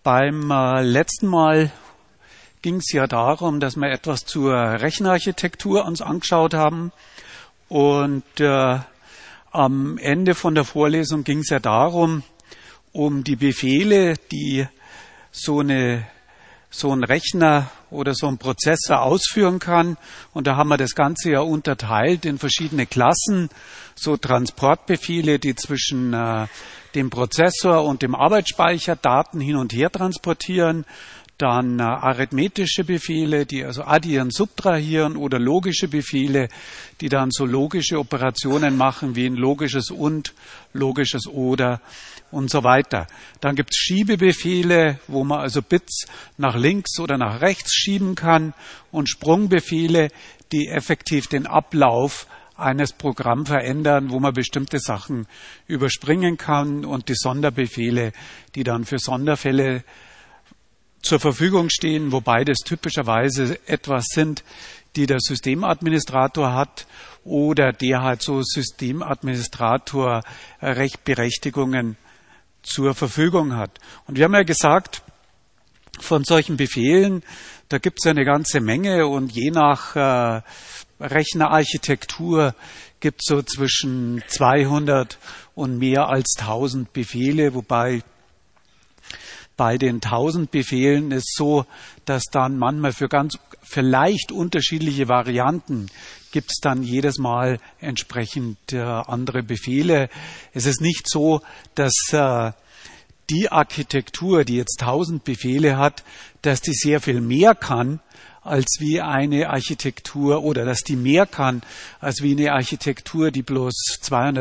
Beim letzten Mal ging es ja darum, dass wir etwas zur Rechenarchitektur uns angeschaut haben. Und am Ende von der Vorlesung ging es ja darum, um die Befehle, die so ein Rechner oder so ein Prozessor ausführen kann. Und da haben wir das Ganze ja unterteilt in verschiedene Klassen. So Transportbefehle, die zwischen dem Prozessor und dem Arbeitsspeicher Daten hin und her transportieren. Dann arithmetische Befehle, die also addieren, subtrahieren, oder logische Befehle, die dann so logische Operationen machen wie ein logisches und, logisches oder und so weiter. Dann gibt es Schiebebefehle, wo man also Bits nach links oder nach rechts schieben kann, und Sprungbefehle, die effektiv den Ablauf eines Programms verändern, wo man bestimmte Sachen überspringen kann, und die Sonderbefehle, die dann für Sonderfälle zur Verfügung stehen, wobei das typischerweise etwas sind, die der Systemadministrator hat oder der halt so Systemadministrator Berechtigungen zur Verfügung hat. Und wir haben ja gesagt, von solchen Befehlen, da gibt es ja eine ganze Menge, und je nach Rechnerarchitektur gibt es so zwischen 200 und mehr als 1000 Befehle, wobei bei den 1000 Befehlen ist so, dass dann manchmal für leicht unterschiedliche Varianten gibt es dann jedes Mal entsprechend andere Befehle. Es ist nicht so, dass die Architektur, die jetzt 1000 Befehle hat, dass die sehr viel mehr kann als wie eine Architektur, oder dass die mehr kann als wie eine Architektur, die bloß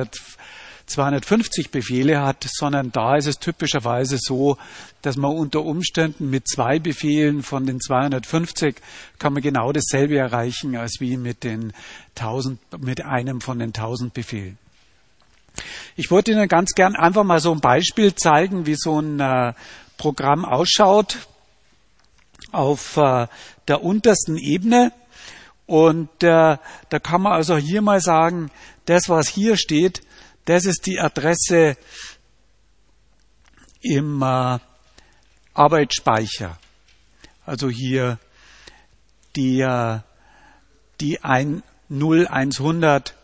250 Befehle hat, sondern da ist es typischerweise so, dass man unter Umständen mit 2 Befehlen von den 250 kann man genau dasselbe erreichen als wie mit einem von den 1000 Befehlen. Ich wollte Ihnen ganz gern einfach mal so ein Beispiel zeigen, wie so ein Programm ausschaut auf der untersten Ebene. Und da kann man also hier mal sagen, das, was hier steht, das ist die Adresse im Arbeitsspeicher. Also hier die 0100,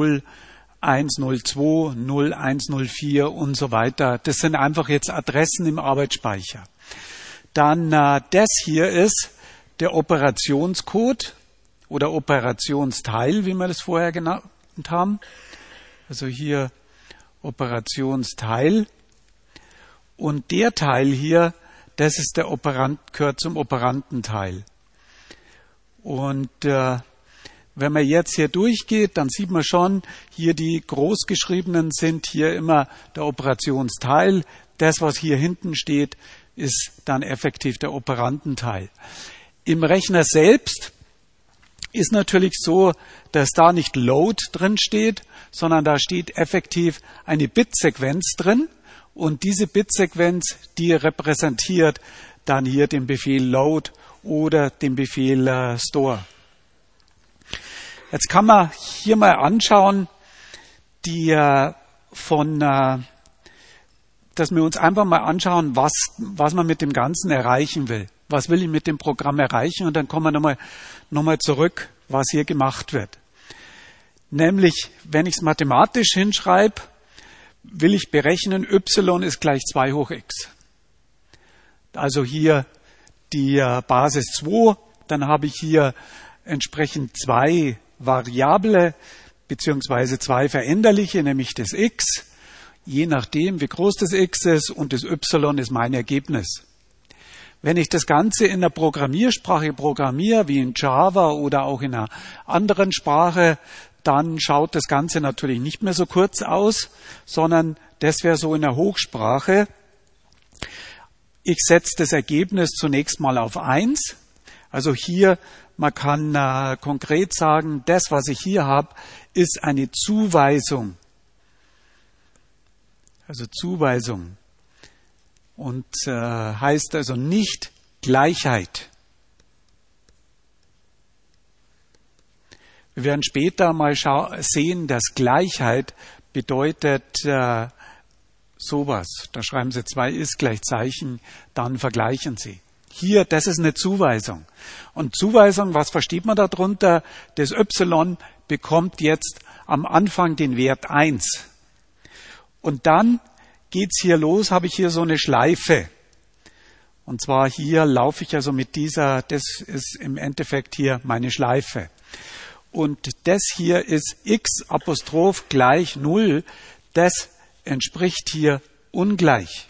0102, 0104 und so weiter. Das sind einfach jetzt Adressen im Arbeitsspeicher. Dann das hier ist der Operationscode oder Operationsteil, wie wir das vorher genannt haben. Also hier Operationsteil. Und der Teil hier, das ist der Operand, gehört zum Operandenteil. Und wenn man jetzt hier durchgeht, dann sieht man schon, hier die großgeschriebenen sind hier immer der Operationsteil. Das, was hier hinten steht, ist dann effektiv der Operandenteil. Im Rechner selbst ist natürlich so, dass da nicht Load drin steht, sondern da steht effektiv eine Bitsequenz drin, und diese Bitsequenz, die repräsentiert dann hier den Befehl Load oder den Befehl Store. Jetzt kann man hier mal anschauen, dass wir uns einfach mal anschauen, was man mit dem Ganzen erreichen will. Was will ich mit dem Programm erreichen? Und dann kommen wir nochmal zurück, was hier gemacht wird. Nämlich, wenn ich es mathematisch hinschreibe, will ich berechnen, y ist gleich 2 hoch x. Also hier die Basis 2, dann habe ich hier entsprechend 2 Variable beziehungsweise 2 Veränderliche, nämlich das x, je nachdem, wie groß das x ist, und das y ist mein Ergebnis. Wenn ich das Ganze in einer Programmiersprache programmiere, wie in Java oder auch in einer anderen Sprache, dann schaut das Ganze natürlich nicht mehr so kurz aus, sondern das wäre so in der Hochsprache. Ich setze das Ergebnis zunächst mal auf 1. Also hier, man kann konkret sagen, das, was ich hier habe, ist eine Zuweisung. Also Zuweisung. Und heißt also nicht Gleichheit. Wir werden später mal sehen, dass Gleichheit bedeutet sowas. Da schreiben Sie 2 ist gleich Zeichen, dann vergleichen Sie. Hier, das ist eine Zuweisung. Und Zuweisung, was versteht man darunter? Das y bekommt jetzt am Anfang den Wert 1. Und dann geht's hier los, habe ich hier so eine Schleife. Und zwar hier laufe ich also mit dieser, das ist im Endeffekt hier meine Schleife. Und das hier ist x Apostroph gleich 0, das entspricht hier ungleich.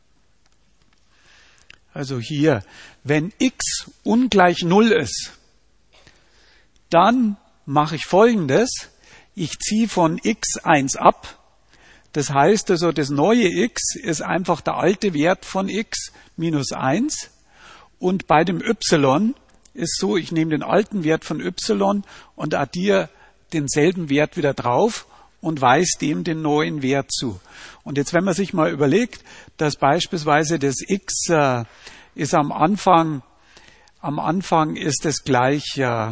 Also hier, wenn x ungleich 0 ist, dann mache ich Folgendes. Ich ziehe von x 1 ab. Das heißt also, das neue x ist einfach der alte Wert von x minus 1. Und bei dem y ist so, ich nehme den alten Wert von y und addiere denselben Wert wieder drauf und weise dem den neuen Wert zu. Und jetzt, wenn man sich mal überlegt, dass beispielsweise das x ist am Anfang ist es gleich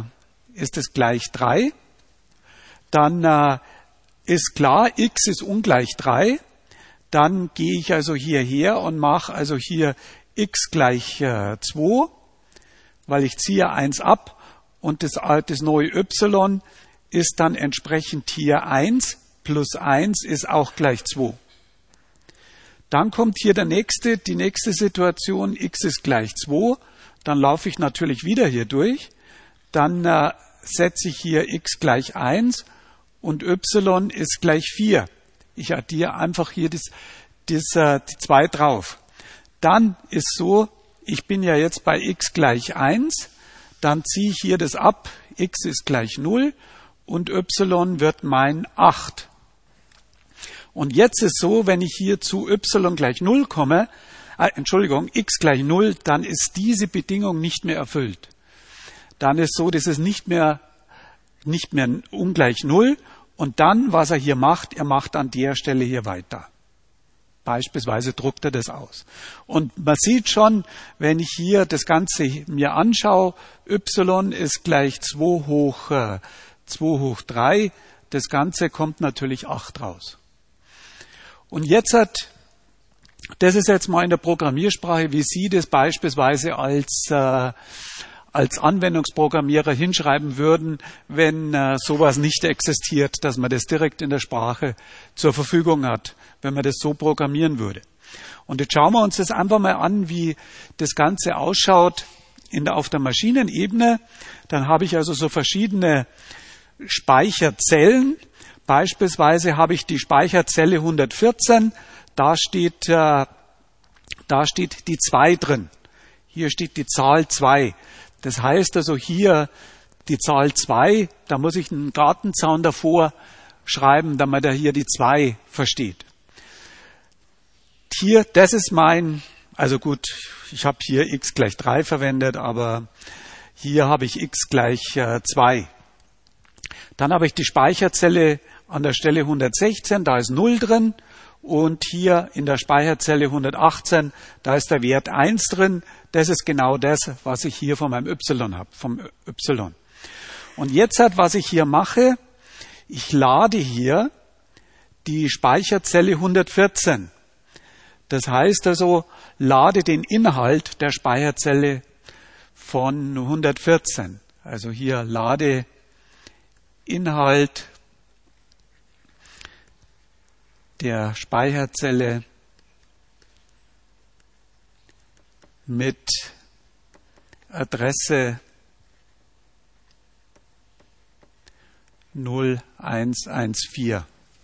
3, dann ist klar, x ist ungleich 3, dann gehe ich also hierher und mache also hier x gleich 2, weil ich ziehe 1 ab und das neue y ist dann entsprechend hier 1 plus 1 ist auch gleich 2. Dann kommt hier die nächste Situation, x ist gleich 2, dann laufe ich natürlich wieder hier durch, dann setze ich hier x gleich 1 und y ist gleich 4. Ich addiere einfach hier die 2 drauf. Dann ist so, ich bin ja jetzt bei x gleich 1, dann ziehe ich hier das ab, x ist gleich 0 und y wird mein 8. Und jetzt ist so, wenn ich hier zu y gleich 0 komme, x gleich 0, dann ist diese Bedingung nicht mehr erfüllt. Dann ist so, das ist nicht mehr ungleich 0. Und dann, was er hier macht, er macht an der Stelle hier weiter. Beispielsweise druckt er das aus. Und man sieht schon, wenn ich hier das Ganze mir anschaue, y ist gleich 2 hoch 3. Das Ganze kommt natürlich 8 raus. Und jetzt das ist jetzt mal in der Programmiersprache, wie Sie das beispielsweise als Anwendungsprogrammierer hinschreiben würden, wenn sowas nicht existiert, dass man das direkt in der Sprache zur Verfügung hat, wenn man das so programmieren würde. Und jetzt schauen wir uns das einfach mal an, wie das Ganze ausschaut auf der Maschinenebene. Dann habe ich also so verschiedene Speicherzellen. Beispielsweise habe ich die Speicherzelle 114, da steht die 2 drin. Hier steht die Zahl 2. Das heißt also hier die Zahl 2, da muss ich einen Gartenzaun davor schreiben, damit er hier die 2 versteht. Hier, das ist also gut, ich habe hier x gleich 3 verwendet, aber hier habe ich x gleich 2. Dann habe ich die Speicherzelle an der Stelle 116, da ist 0 drin. Und hier in der Speicherzelle 118, da ist der Wert 1 drin. Das ist genau das, was ich hier von meinem y habe, vom y. Und jetzt was ich hier mache, ich lade hier die Speicherzelle 114. Das heißt also, lade den Inhalt der Speicherzelle von 114. Also hier lade Inhalt der Speicherzelle mit Adresse 0114.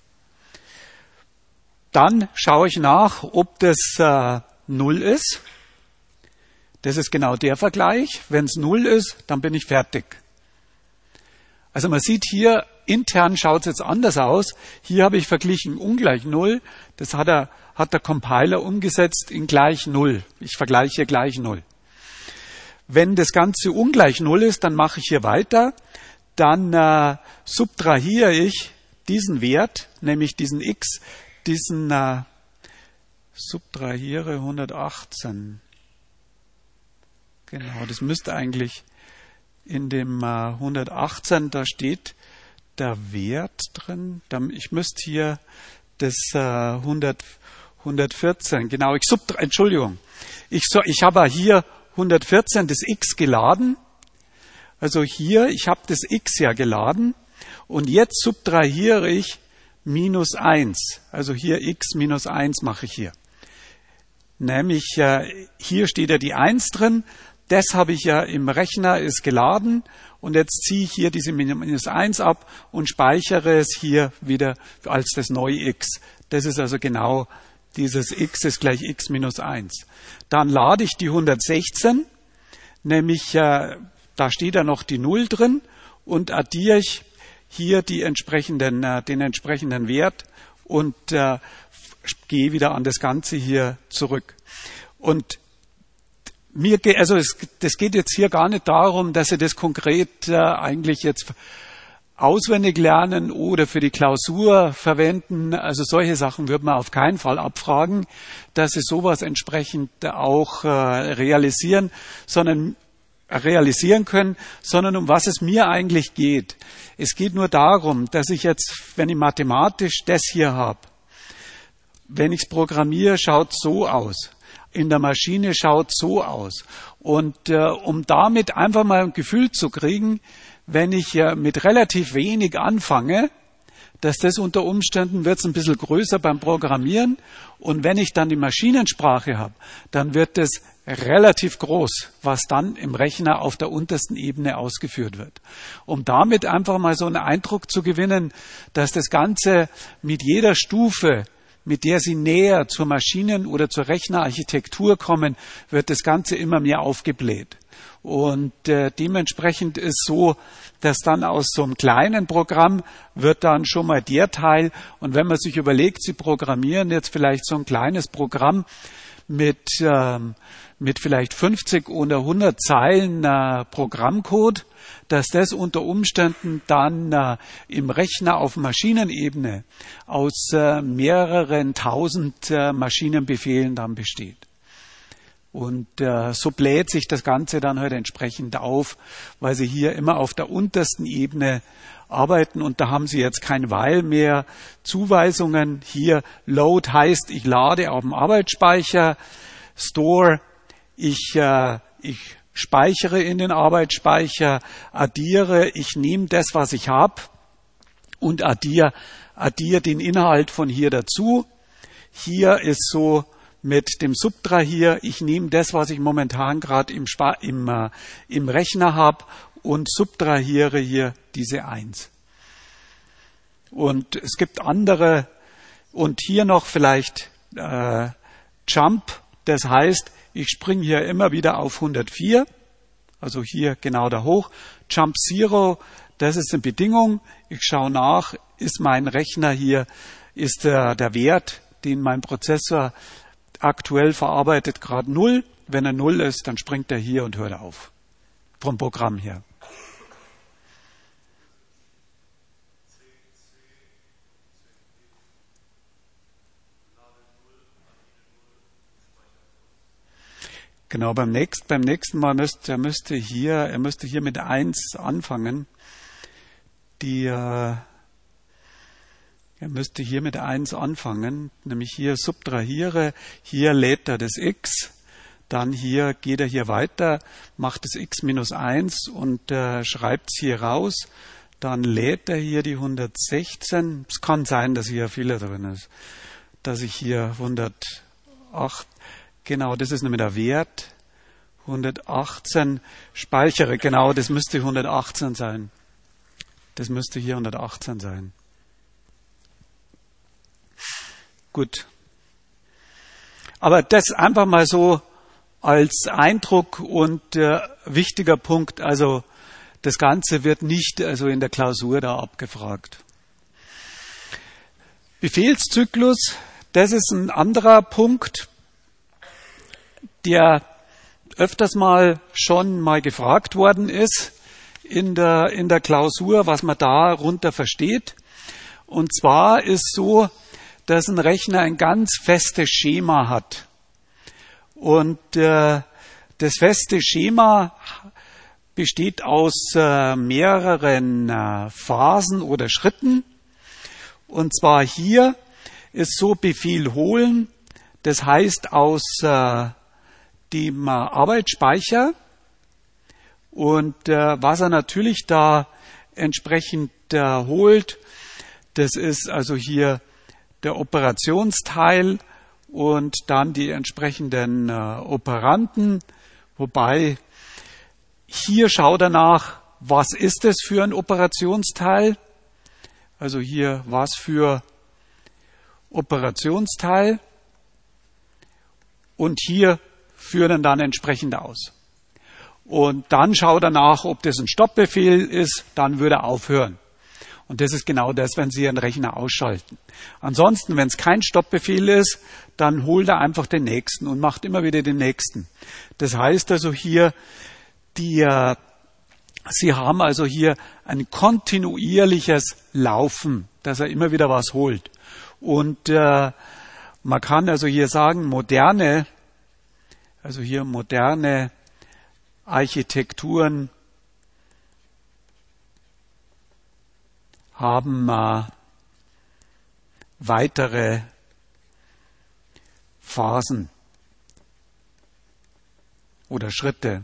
Dann schaue ich nach, ob das 0 ist. Das ist genau der Vergleich. Wenn es 0 ist, dann bin ich fertig. Also man sieht hier, intern schaut es jetzt anders aus. Hier habe ich verglichen ungleich 0. Das hat der Compiler umgesetzt in gleich 0. Ich vergleiche gleich 0. Wenn das Ganze ungleich 0 ist, dann mache ich hier weiter. Dann subtrahiere ich diesen Wert, nämlich diesen x, subtrahiere 118. Genau, das müsste eigentlich in dem 118, da steht der Wert drin. Ich müsste hier das 114, genau. Entschuldigung. Ich habe hier 114 das X geladen. Also hier, ich habe das X ja geladen. Und jetzt subtrahiere ich minus 1. Also hier X minus 1 mache ich hier. Nämlich, hier steht ja die 1 drin. Das habe ich ja im Rechner, ist geladen. Und jetzt ziehe ich hier diese minus 1 ab und speichere es hier wieder als das neue X. Das ist also genau dieses X ist gleich X minus 1. Dann lade ich die 116, nämlich da steht ja noch die 0 drin und addiere ich hier den entsprechenden Wert und gehe wieder an das Ganze hier zurück. Und das geht jetzt hier gar nicht darum, dass Sie das konkret eigentlich jetzt auswendig lernen oder für die Klausur verwenden. Also solche Sachen wird man auf keinen Fall abfragen, dass Sie sowas entsprechend auch realisieren können, sondern um was es mir eigentlich geht. Es geht nur darum, dass ich jetzt, wenn ich mathematisch das hier habe, wenn ich es programmiere, schaut es so aus. In der Maschine schaut es so aus. Und um damit einfach mal ein Gefühl zu kriegen, wenn ich mit relativ wenig anfange, dass das unter Umständen wird es ein bisschen größer beim Programmieren. Und wenn ich dann die Maschinensprache habe, dann wird es relativ groß, was dann im Rechner auf der untersten Ebene ausgeführt wird. Um damit einfach mal so einen Eindruck zu gewinnen, dass das Ganze mit jeder Stufe, mit der Sie näher zur Maschinen- oder zur Rechnerarchitektur kommen, wird das Ganze immer mehr aufgebläht. Und dementsprechend ist so, dass dann aus so einem kleinen Programm wird dann schon mal der Teil. Und wenn man sich überlegt, Sie programmieren jetzt vielleicht so ein kleines Programm mit vielleicht 50 oder 100 Zeilen Programmcode, dass das unter Umständen dann im Rechner auf Maschinenebene aus mehreren tausend Maschinenbefehlen dann besteht. Und so bläht sich das Ganze dann halt entsprechend auf, weil Sie hier immer auf der untersten Ebene arbeiten und da haben Sie jetzt kein While mehr. Zuweisungen hier, Load heißt, ich lade auf dem Arbeitsspeicher, Store, ich speichere in den Arbeitsspeicher, addiere, ich nehme das, was ich habe und addiere den Inhalt von hier dazu. Hier ist so mit dem Subtrahier, ich nehme das, was ich momentan gerade im Rechner habe und subtrahiere hier diese 1. Und es gibt andere und hier noch vielleicht Jump, das heißt, ich springe hier immer wieder auf 104, also hier genau da hoch. Jump Zero, das ist eine Bedingung. Ich schaue nach, ist mein Rechner hier, ist der Wert, den mein Prozessor aktuell verarbeitet, gerade 0. Wenn er 0 ist, dann springt er hier und hört auf. Vom Programm her. Genau, beim nächsten Mal er müsste hier mit 1 anfangen. Er müsste hier mit 1 anfangen, nämlich hier subtrahiere, hier lädt er das X, dann hier geht er hier weiter, macht das X minus 1 und schreibt es hier raus, dann lädt er hier die 116, es kann sein, dass hier Fehler drin ist, dass ich hier 108, genau, das ist nämlich der Wert, 118 speichere, genau, das müsste 118 sein. Das müsste hier 118 sein. Gut. Aber das einfach mal so als Eindruck und wichtiger Punkt. Also das Ganze wird nicht in der Klausur da abgefragt. Befehlszyklus, das ist ein anderer Punkt, der öfters mal schon mal gefragt worden ist in der Klausur, was man darunter versteht. Und zwar ist so, dass ein Rechner ein ganz festes Schema hat. Und das feste Schema besteht aus mehreren Phasen oder Schritten. Und zwar hier ist so Befehl holen, Das heißt aus dem Arbeitsspeicher. Und was er natürlich da entsprechend holt, das ist also hier der Operationsteil und dann die entsprechenden Operanten. Wobei hier schaut er nach, was ist es für ein Operationsteil? Also hier was für Operationsteil. Und hier führt er dann entsprechend aus. Und dann schaut er nach, ob das ein Stoppbefehl ist, dann würde er aufhören. Und das ist genau das, wenn Sie Ihren Rechner ausschalten. Ansonsten, wenn es kein Stoppbefehl ist, dann holt er einfach den nächsten und macht immer wieder den nächsten. Das heißt also hier, Sie haben also hier ein kontinuierliches Laufen, dass er immer wieder was holt. Und man kann also hier sagen, moderne Architekturen haben weitere Phasen oder Schritte.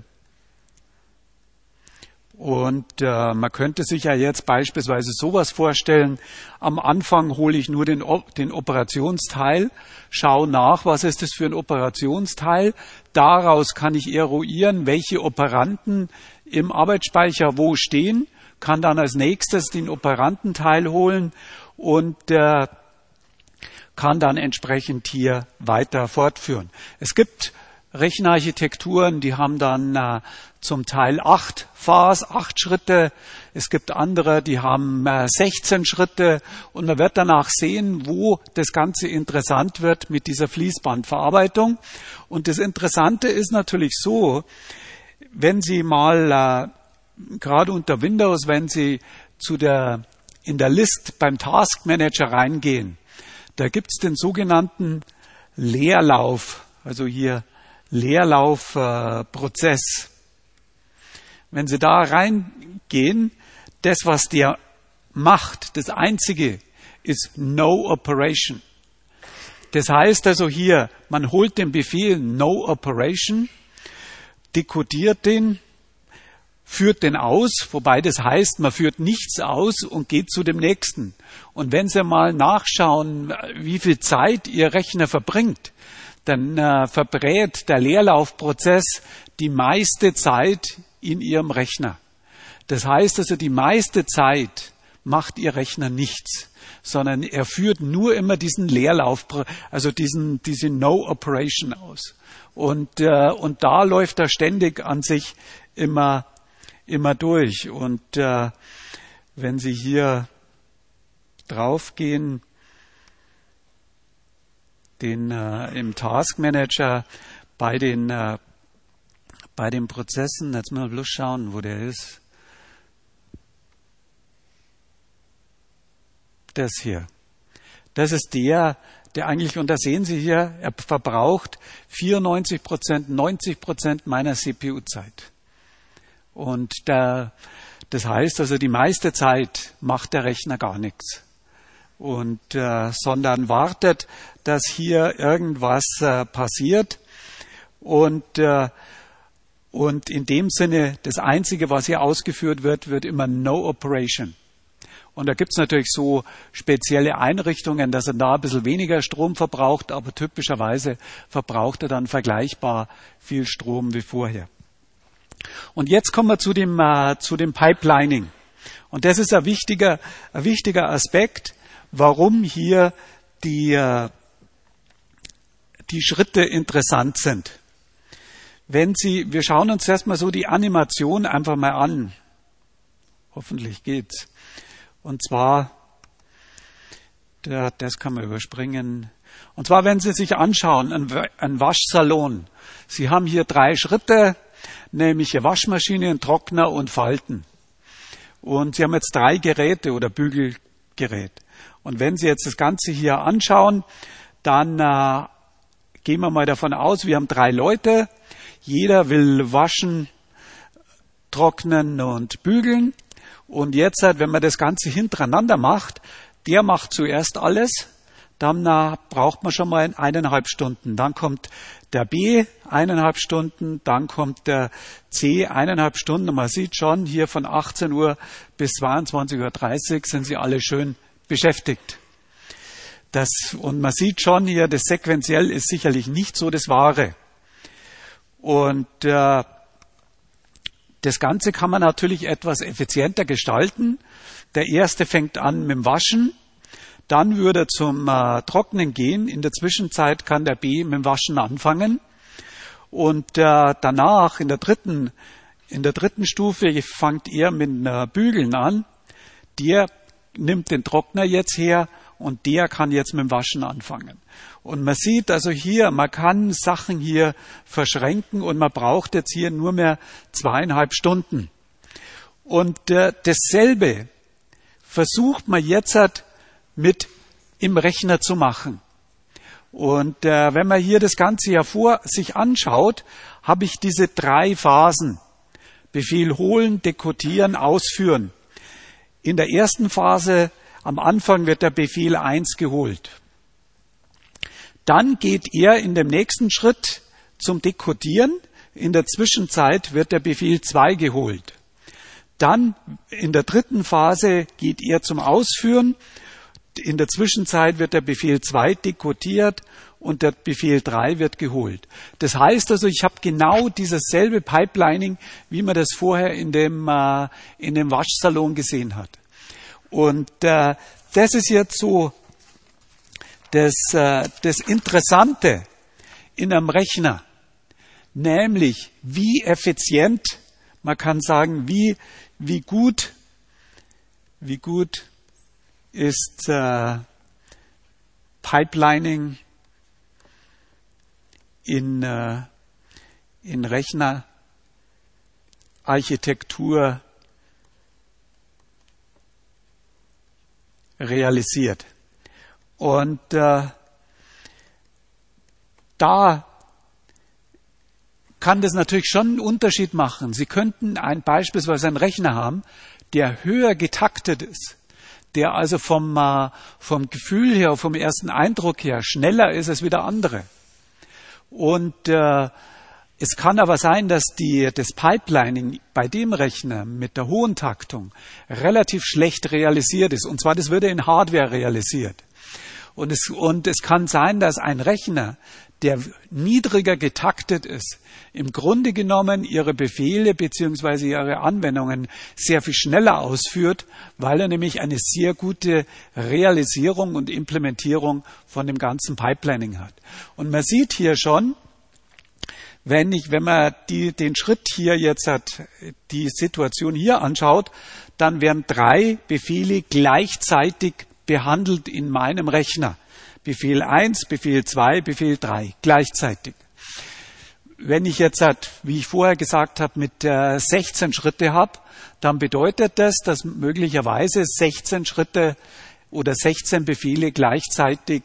Und man könnte sich ja jetzt beispielsweise sowas vorstellen, am Anfang hole ich nur den Operationsteil, schaue nach, was ist das für ein Operationsteil, daraus kann ich eruieren, welche Operanten im Arbeitsspeicher wo stehen, kann dann als nächstes den Operantenteil holen und kann dann entsprechend hier weiter fortführen. Es gibt Rechenarchitekturen, die haben dann zum Teil 8 Schritte. Es gibt andere, die haben 16 Schritte. Und man wird danach sehen, wo das Ganze interessant wird mit dieser Fließbandverarbeitung. Und das Interessante ist natürlich so, wenn Sie mal gerade unter Windows, wenn Sie in der List beim Task Manager reingehen, da gibt es den sogenannten Leerlauf, also hier Leerlaufprozess. Wenn Sie da reingehen, das, was der macht, das Einzige ist No Operation. Das heißt also hier, man holt den Befehl No Operation, dekodiert den, führt den aus, wobei das heißt, man führt nichts aus und geht zu dem nächsten. Und wenn Sie mal nachschauen, wie viel Zeit Ihr Rechner verbringt, dann verbrät der Leerlaufprozess die meiste Zeit in Ihrem Rechner. Das heißt also, die meiste Zeit macht Ihr Rechner nichts, sondern er führt nur immer diesen Leerlauf, also diese No-Operation aus. Und da läuft er ständig an sich immer durch. Und wenn Sie hier draufgehen, im Task Manager bei den Prozessen, jetzt mal bloß schauen, wo der ist. Das hier. Das ist der eigentlich, und da sehen Sie hier, er verbraucht 94%, 90% meiner CPU-Zeit. Und das heißt also, die meiste Zeit macht der Rechner gar nichts. Und sondern wartet, dass hier irgendwas passiert. Und in dem Sinne, das Einzige, was hier ausgeführt wird immer No Operation. Und da gibt es natürlich so spezielle Einrichtungen, dass er da ein bisschen weniger Strom verbraucht, aber typischerweise verbraucht er dann vergleichbar viel Strom wie vorher. Und jetzt kommen wir zu dem Pipelining. Und das ist ein wichtiger Aspekt, warum hier die Schritte interessant sind. Wir schauen uns erstmal so die Animation einfach mal an. Hoffentlich geht's. Und zwar, das kann man überspringen. Und zwar, wenn Sie sich anschauen, ein Waschsalon. Sie haben hier 3 Schritte, nämlich eine Waschmaschine, einen Trockner und Falten. Und Sie haben jetzt 3 Geräte oder Bügelgerät. Und wenn Sie jetzt das Ganze hier anschauen, dann gehen wir mal davon aus, wir haben 3 Leute. Jeder will waschen, trocknen und bügeln. Und jetzt, wenn man das Ganze hintereinander macht, der macht zuerst alles, dann braucht man schon mal 1,5 Stunden. Dann kommt der B 1,5 Stunden, dann kommt der C 1,5 Stunden. Und man sieht schon, hier von 18 Uhr bis 22:30 Uhr sind sie alle schön beschäftigt. Und man sieht schon hier, das Sequenziell ist sicherlich nicht so das Wahre. Und das Ganze kann man natürlich etwas effizienter gestalten. Der erste fängt an mit dem Waschen, dann würde er zum Trocknen gehen. In der Zwischenzeit kann der B mit dem Waschen anfangen. Und danach, in der dritten Stufe, fängt er mit Bügeln an. Der nimmt den Trockner jetzt her und der kann jetzt mit dem Waschen anfangen. Und man sieht also hier, man kann Sachen hier verschränken und man braucht jetzt hier nur mehr 2,5 Stunden. Und dasselbe versucht man jetzt mit im Rechner zu machen. Und wenn man hier das Ganze ja vor sich anschaut, habe ich diese 3 Phasen. Befehl holen, dekodieren, ausführen. In der ersten Phase, am Anfang wird der Befehl 1 geholt. Dann geht er in dem nächsten Schritt zum Dekodieren. In der Zwischenzeit wird der Befehl 2 geholt. Dann in der dritten Phase geht er zum Ausführen. In der Zwischenzeit wird der Befehl 2 dekodiert und der Befehl 3 wird geholt. Das heißt also, ich habe genau dieses selbe Pipelining, wie man das vorher in dem Waschsalon gesehen hat. Und das ist jetzt so das Interessante in einem Rechner, nämlich wie effizient, man kann sagen, wie gut ist Pipelining in Rechnerarchitektur realisiert. Und da kann das natürlich schon einen Unterschied machen. Sie könnten beispielsweise einen Rechner haben, der höher getaktet ist, der also vom Gefühl her, vom ersten Eindruck her schneller ist als wie der andere. Und es kann aber sein, dass das Pipelining bei dem Rechner mit der hohen Taktung relativ schlecht realisiert ist. Und zwar, das würde in Hardware realisiert. Und es kann sein, dass ein Rechner, der niedriger getaktet ist, im Grunde genommen ihre Befehle bzw. ihre Anwendungen sehr viel schneller ausführt, weil er nämlich eine sehr gute Realisierung und Implementierung von dem ganzen Pipelining hat. Und man sieht hier schon, wenn man den Schritt hier jetzt die Situation hier anschaut, dann werden 3 Befehle gleichzeitig behandelt in meinem Rechner. Befehl 1, Befehl 2, Befehl 3, gleichzeitig. Wenn ich jetzt, wie ich vorher gesagt habe, mit 16 Schritte habe, dann bedeutet das, dass möglicherweise 16 Schritte oder 16 Befehle gleichzeitig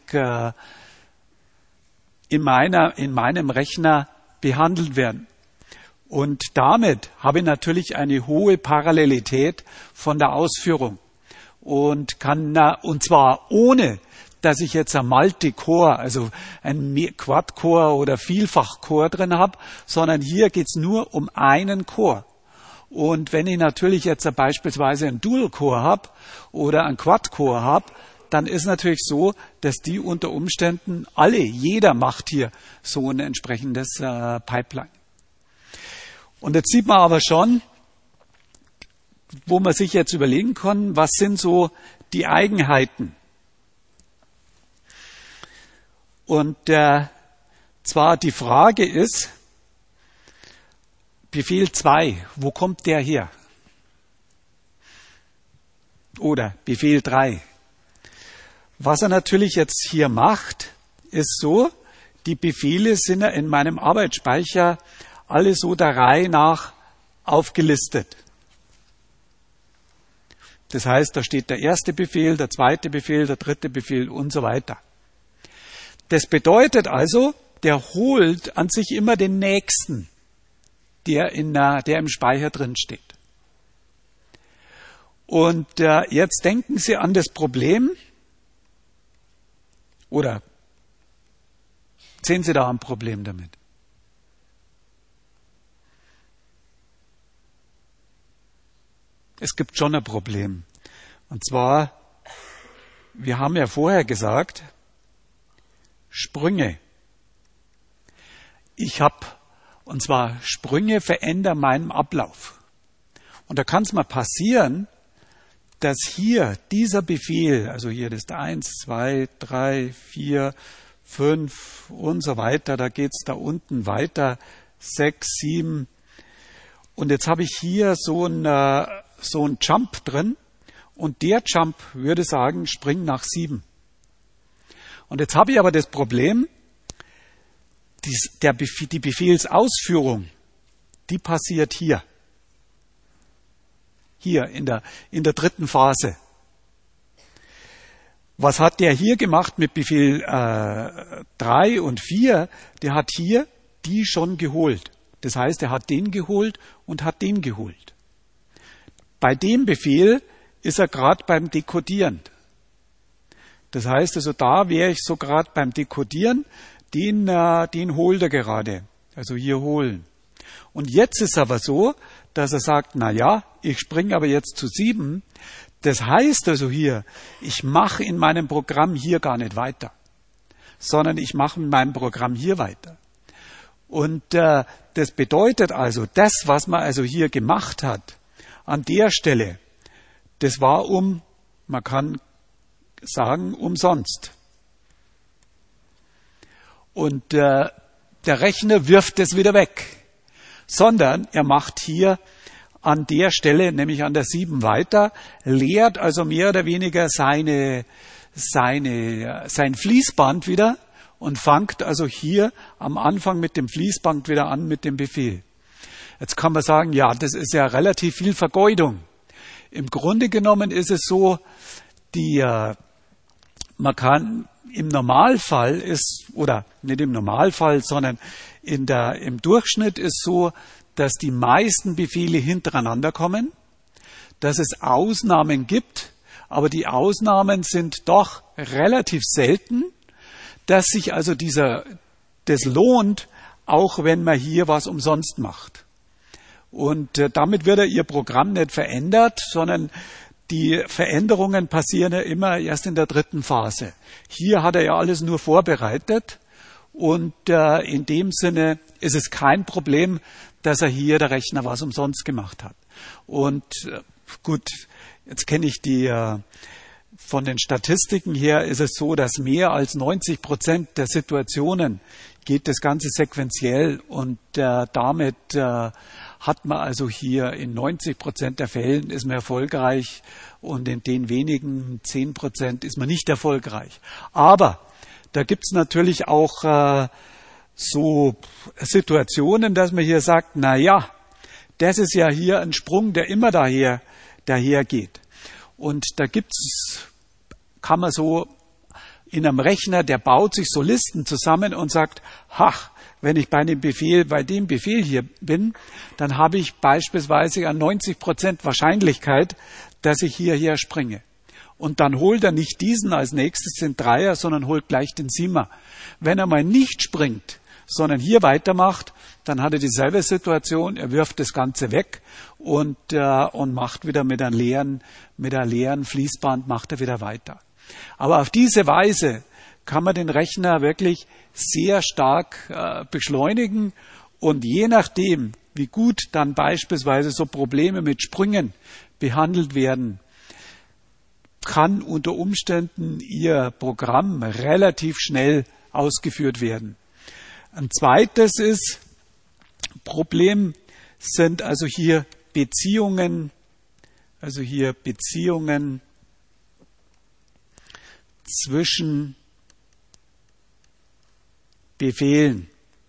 in meinem Rechner behandelt werden. Und damit habe ich natürlich eine hohe Parallelität von der Ausführung. Und zwar ohne, dass ich jetzt ein Multicore, also ein Quad-Core oder Vielfach-Core drin habe, sondern hier geht es nur um einen Core. Und wenn ich natürlich jetzt beispielsweise einen Dual-Core habe oder einen Quad-Core habe, dann ist natürlich so, dass die unter Umständen jeder macht hier so ein entsprechendes Pipeline. Und jetzt sieht man aber schon, wo man sich jetzt überlegen kann, was sind so die Eigenheiten. Und zwar die Frage ist, Befehl 2, wo kommt der her? Oder Befehl 3. Was er natürlich jetzt hier macht, ist so, die Befehle sind in meinem Arbeitsspeicher alle so der Reihe nach aufgelistet. Das heißt, da steht der erste Befehl, der zweite Befehl, der dritte Befehl und so weiter. Das bedeutet also, der holt an sich immer den nächsten, der im Speicher drin steht. Und jetzt denken Sie an das Problem, Oder sehen Sie da ein Problem damit? Es gibt schon ein Problem. Und zwar, wir haben ja vorher gesagt, Sprünge. Und zwar Sprünge verändern meinen Ablauf. Und da kann es mal passieren, dass hier dieser Befehl, also hier das ist 1, 2, 3, 4, 5 und so weiter, da geht's da unten weiter, 6, 7. Und jetzt habe ich hier so ein Jump drin und der Jump würde sagen, spring nach 7. Und jetzt habe ich aber das Problem, die Befehlsausführung, die passiert hier. Hier in der dritten Phase. Was hat der hier gemacht mit Befehl 3 und 4? Der hat hier die schon geholt. Das heißt, er hat den geholt und hat den geholt. Bei dem Befehl ist er gerade beim Dekodieren. Das heißt also, da wäre ich so gerade beim Dekodieren, den holt er gerade. Also hier holen. Und jetzt ist aber so, dass er sagt, na ja, ich springe aber jetzt zu 7. Das heißt also hier, ich mache in meinem Programm hier gar nicht weiter, sondern ich mache in meinem Programm hier weiter. Und das bedeutet also, das, was man also hier gemacht hat, an der Stelle, das war man kann sagen, umsonst. Und der Rechner wirft es wieder weg, sondern er macht hier an der Stelle, nämlich an der 7 weiter, leert also mehr oder weniger sein Fließband wieder und fängt also hier am Anfang mit dem Fließband wieder an mit dem Befehl. Jetzt kann man sagen, ja, das ist ja relativ viel Vergeudung. Im Grunde genommen ist es so, man kann im Normalfall oder nicht im Normalfall, sondern im Durchschnitt ist so, dass die meisten Befehle hintereinander kommen, dass es Ausnahmen gibt, aber die Ausnahmen sind doch relativ selten, dass sich also das lohnt, auch wenn man hier was umsonst macht. Und damit wird Ihr Programm nicht verändert, sondern die Veränderungen passieren ja immer erst in der dritten Phase. Hier hat er ja alles nur vorbereitet und in dem Sinne ist es kein Problem, dass der Rechner was umsonst gemacht hat. Und gut, jetzt kenne ich von den Statistiken her ist es so, dass mehr als 90% der Situationen geht das Ganze sequenziell und damit hat man also hier in 90% der Fällen ist man erfolgreich und in den wenigen 10% ist man nicht erfolgreich. Aber da gibt es natürlich auch so Situationen, dass man hier sagt, na ja, das ist ja hier ein Sprung, der immer daher geht. Und da kann man so in einem Rechner, der baut sich so Listen zusammen und sagt, wenn ich bei dem Befehl hier bin, dann habe ich beispielsweise an 90% Wahrscheinlichkeit, dass ich hierher springe. Und dann holt er nicht diesen als nächstes, den Dreier, sondern holt gleich den Siebener. Wenn er mal nicht springt, sondern hier weitermacht, dann hat er dieselbe Situation, er wirft das Ganze weg und macht wieder mit einem leeren Fließband macht er wieder weiter. Aber auf diese Weise kann man den Rechner wirklich sehr stark beschleunigen und je nachdem, wie gut dann beispielsweise so Probleme mit Sprüngen behandelt werden, kann unter Umständen Ihr Programm relativ schnell ausgeführt werden. Ein zweites Problem sind also hier Beziehungen zwischen Befehlen.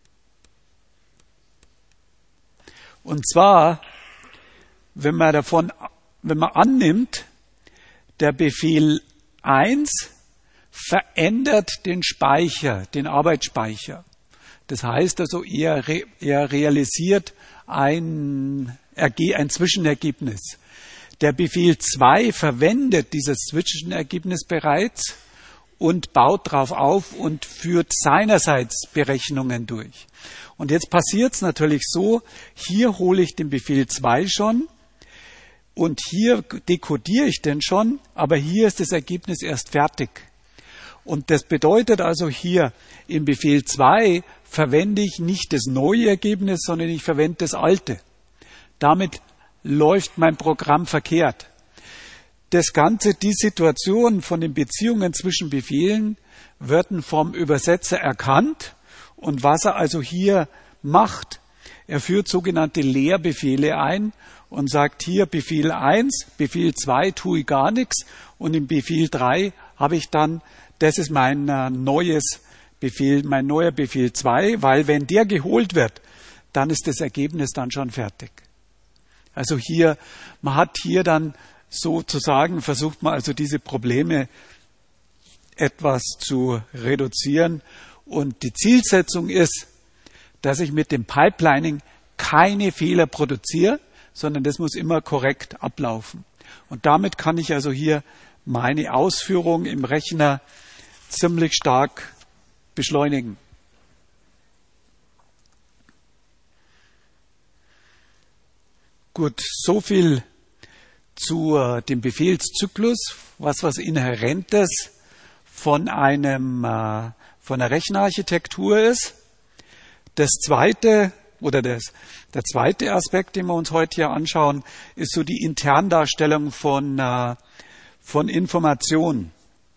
Und zwar, wenn man annimmt, der Befehl 1 verändert den den Arbeitsspeicher. Das heißt also, er realisiert ein Zwischenergebnis. Der Befehl 2 verwendet dieses Zwischenergebnis bereits und baut drauf auf und führt seinerseits Berechnungen durch. Und jetzt passiert es natürlich so, hier hole ich den Befehl 2 schon und hier dekodiere ich den schon, aber hier ist das Ergebnis erst fertig. Und das bedeutet also hier im Befehl 2 verwende ich nicht das neue Ergebnis, sondern ich verwende das alte. Damit läuft mein Programm verkehrt. Das Ganze, die Situation von den Beziehungen zwischen Befehlen werden vom Übersetzer erkannt. Und was er also hier macht, er führt sogenannte Leerbefehle ein und sagt hier Befehl 1, Befehl 2 tue ich gar nichts und im Befehl 3 habe ich dann, das ist mein neuer Befehl 2, weil wenn der geholt wird, dann ist das Ergebnis dann schon fertig. Also hier, man hat hier dann sozusagen, versucht man also diese Probleme etwas zu reduzieren. Und die Zielsetzung ist, dass ich mit dem Pipelining keine Fehler produziere, sondern das muss immer korrekt ablaufen. Und damit kann ich also hier meine Ausführung im Rechner ziemlich stark beschleunigen. Gut, so viel zu dem Befehlszyklus, was Inhärentes von einer Rechenarchitektur ist. Der zweite Aspekt, den wir uns heute hier anschauen, ist so die Interndarstellung von Informationen.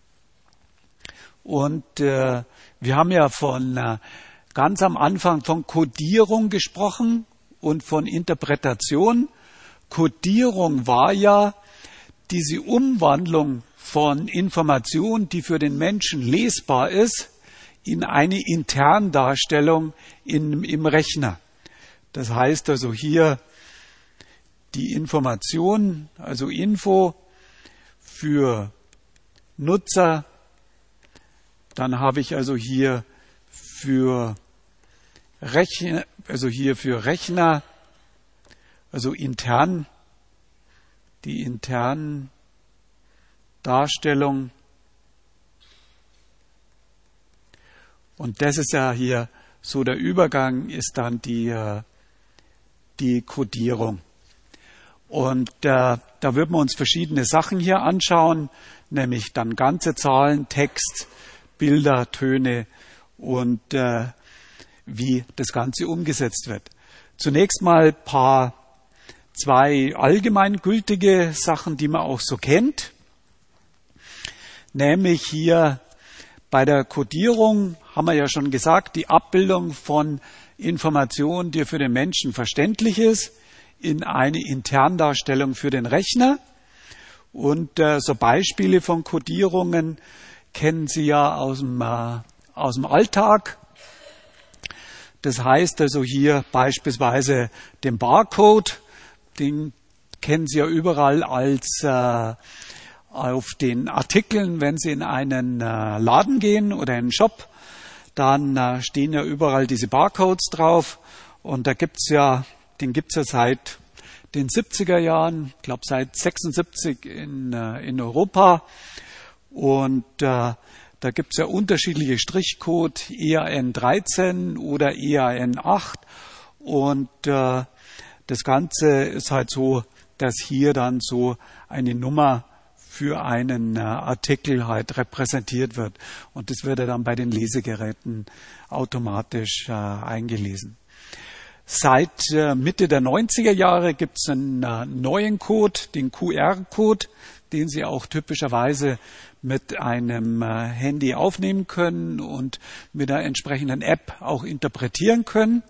Und wir haben ja ganz am Anfang von Codierung gesprochen und von Interpretation. Codierung war ja diese Umwandlung von Information, die für den Menschen lesbar ist, in eine Interndarstellung im Rechner. Das heißt also hier die Information, also Info für Nutzer. Dann habe ich also hier für Rechner, also intern, die internen Darstellung. Und das ist ja hier so der Übergang, ist dann die Codierung. Und da würden wir uns verschiedene Sachen hier anschauen, nämlich dann ganze Zahlen, Text, Bilder, Töne und wie das Ganze umgesetzt wird. Zunächst mal zwei allgemeingültige Sachen, die man auch so kennt. Nämlich hier bei der Codierung haben wir ja schon gesagt, die Abbildung von Informationen, die für den Menschen verständlich ist, in eine Interndarstellung für den Rechner. Und so Beispiele von Codierungen kennen Sie ja aus dem Alltag. Das heißt also hier beispielsweise den Barcode, den kennen Sie ja überall als auf den Artikeln, wenn Sie in einen Laden gehen oder in einen Shop, dann stehen ja überall diese Barcodes drauf und den gibt's ja seit den 70er Jahren, ich glaube seit 76 in Europa und da gibt's ja unterschiedliche Strichcode, EAN 13 oder EAN 8 und das Ganze ist halt so, dass hier dann so eine Nummer für einen Artikel halt repräsentiert wird. Und das wird ja dann bei den Lesegeräten automatisch eingelesen. Seit Mitte der 90er Jahre gibt es einen neuen Code, den QR-Code, den Sie auch typischerweise mit einem Handy aufnehmen können und mit einer entsprechenden App auch interpretieren können.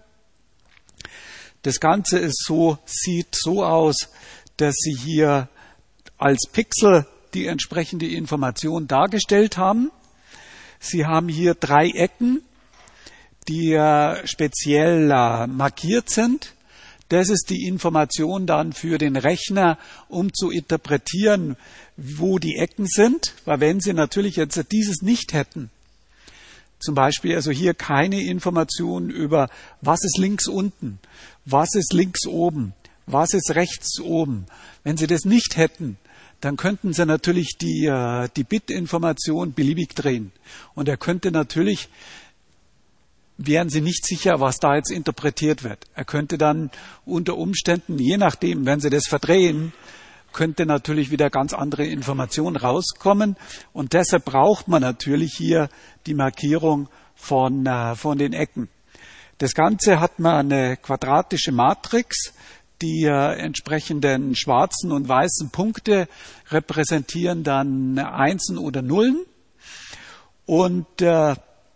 Das Ganze sieht so aus, dass Sie hier als Pixel die entsprechende Information dargestellt haben. Sie haben hier 3 Ecken, die speziell markiert sind. Das ist die Information dann für den Rechner, um zu interpretieren, wo die Ecken sind. Weil wenn Sie natürlich jetzt dieses nicht hätten, zum Beispiel also hier keine Information über, was ist links unten, was ist links oben, was ist rechts oben. Wenn Sie das nicht hätten, dann könnten Sie natürlich die Bit-Information beliebig drehen. Und er könnte natürlich, wären Sie nicht sicher, was da jetzt interpretiert wird. Er könnte dann unter Umständen, je nachdem, wenn Sie das verdrehen, könnte natürlich wieder ganz andere Informationen rauskommen. Und deshalb braucht man natürlich hier die Markierung von den Ecken. Das Ganze hat man eine quadratische Matrix. Die entsprechenden schwarzen und weißen Punkte repräsentieren dann Einsen oder Nullen. Und der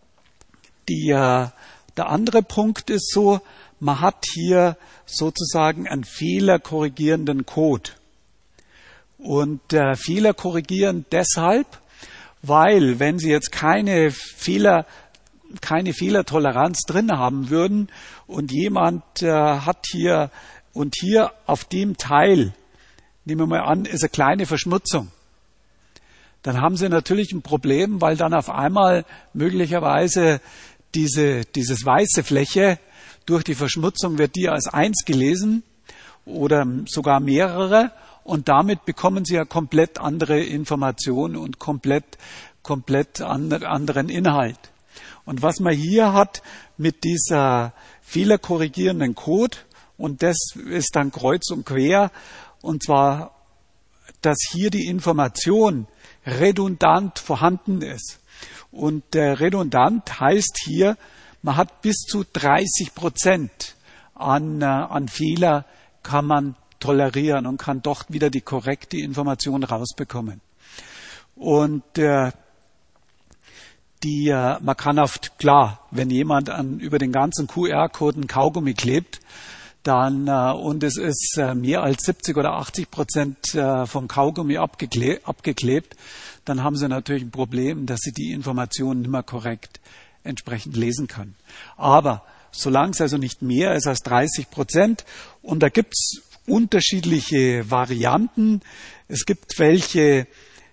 andere Punkt ist so, man hat hier sozusagen einen fehlerkorrigierenden Code. Und Fehler korrigieren deshalb, weil wenn Sie jetzt keine Fehlertoleranz drin haben würden und jemand hat hier und hier auf dem Teil, nehmen wir mal an, ist eine kleine Verschmutzung, dann haben Sie natürlich ein Problem, weil dann auf einmal möglicherweise dieses weiße Fläche, durch die Verschmutzung wird die als 1 gelesen oder sogar mehrere und damit bekommen Sie ja komplett andere Informationen und komplett anderen Inhalt. Und was man hier hat mit dieser fehlerkorrigierenden Code, und das ist dann kreuz und quer, und zwar, dass hier die Information redundant vorhanden ist. Und redundant heißt hier, man hat bis zu 30% an Fehler kann man tolerieren und kann doch wieder die korrekte Information rausbekommen. Und man kann oft, klar, wenn jemand über den ganzen QR-Code einen Kaugummi klebt, dann und es ist mehr als 70 oder 80% vom Kaugummi abgeklebt, dann haben Sie natürlich ein Problem, dass Sie die Informationen nicht mehr korrekt entsprechend lesen können. Aber solange es also nicht mehr ist als 30%, und da gibt es unterschiedliche Varianten. Es gibt welche,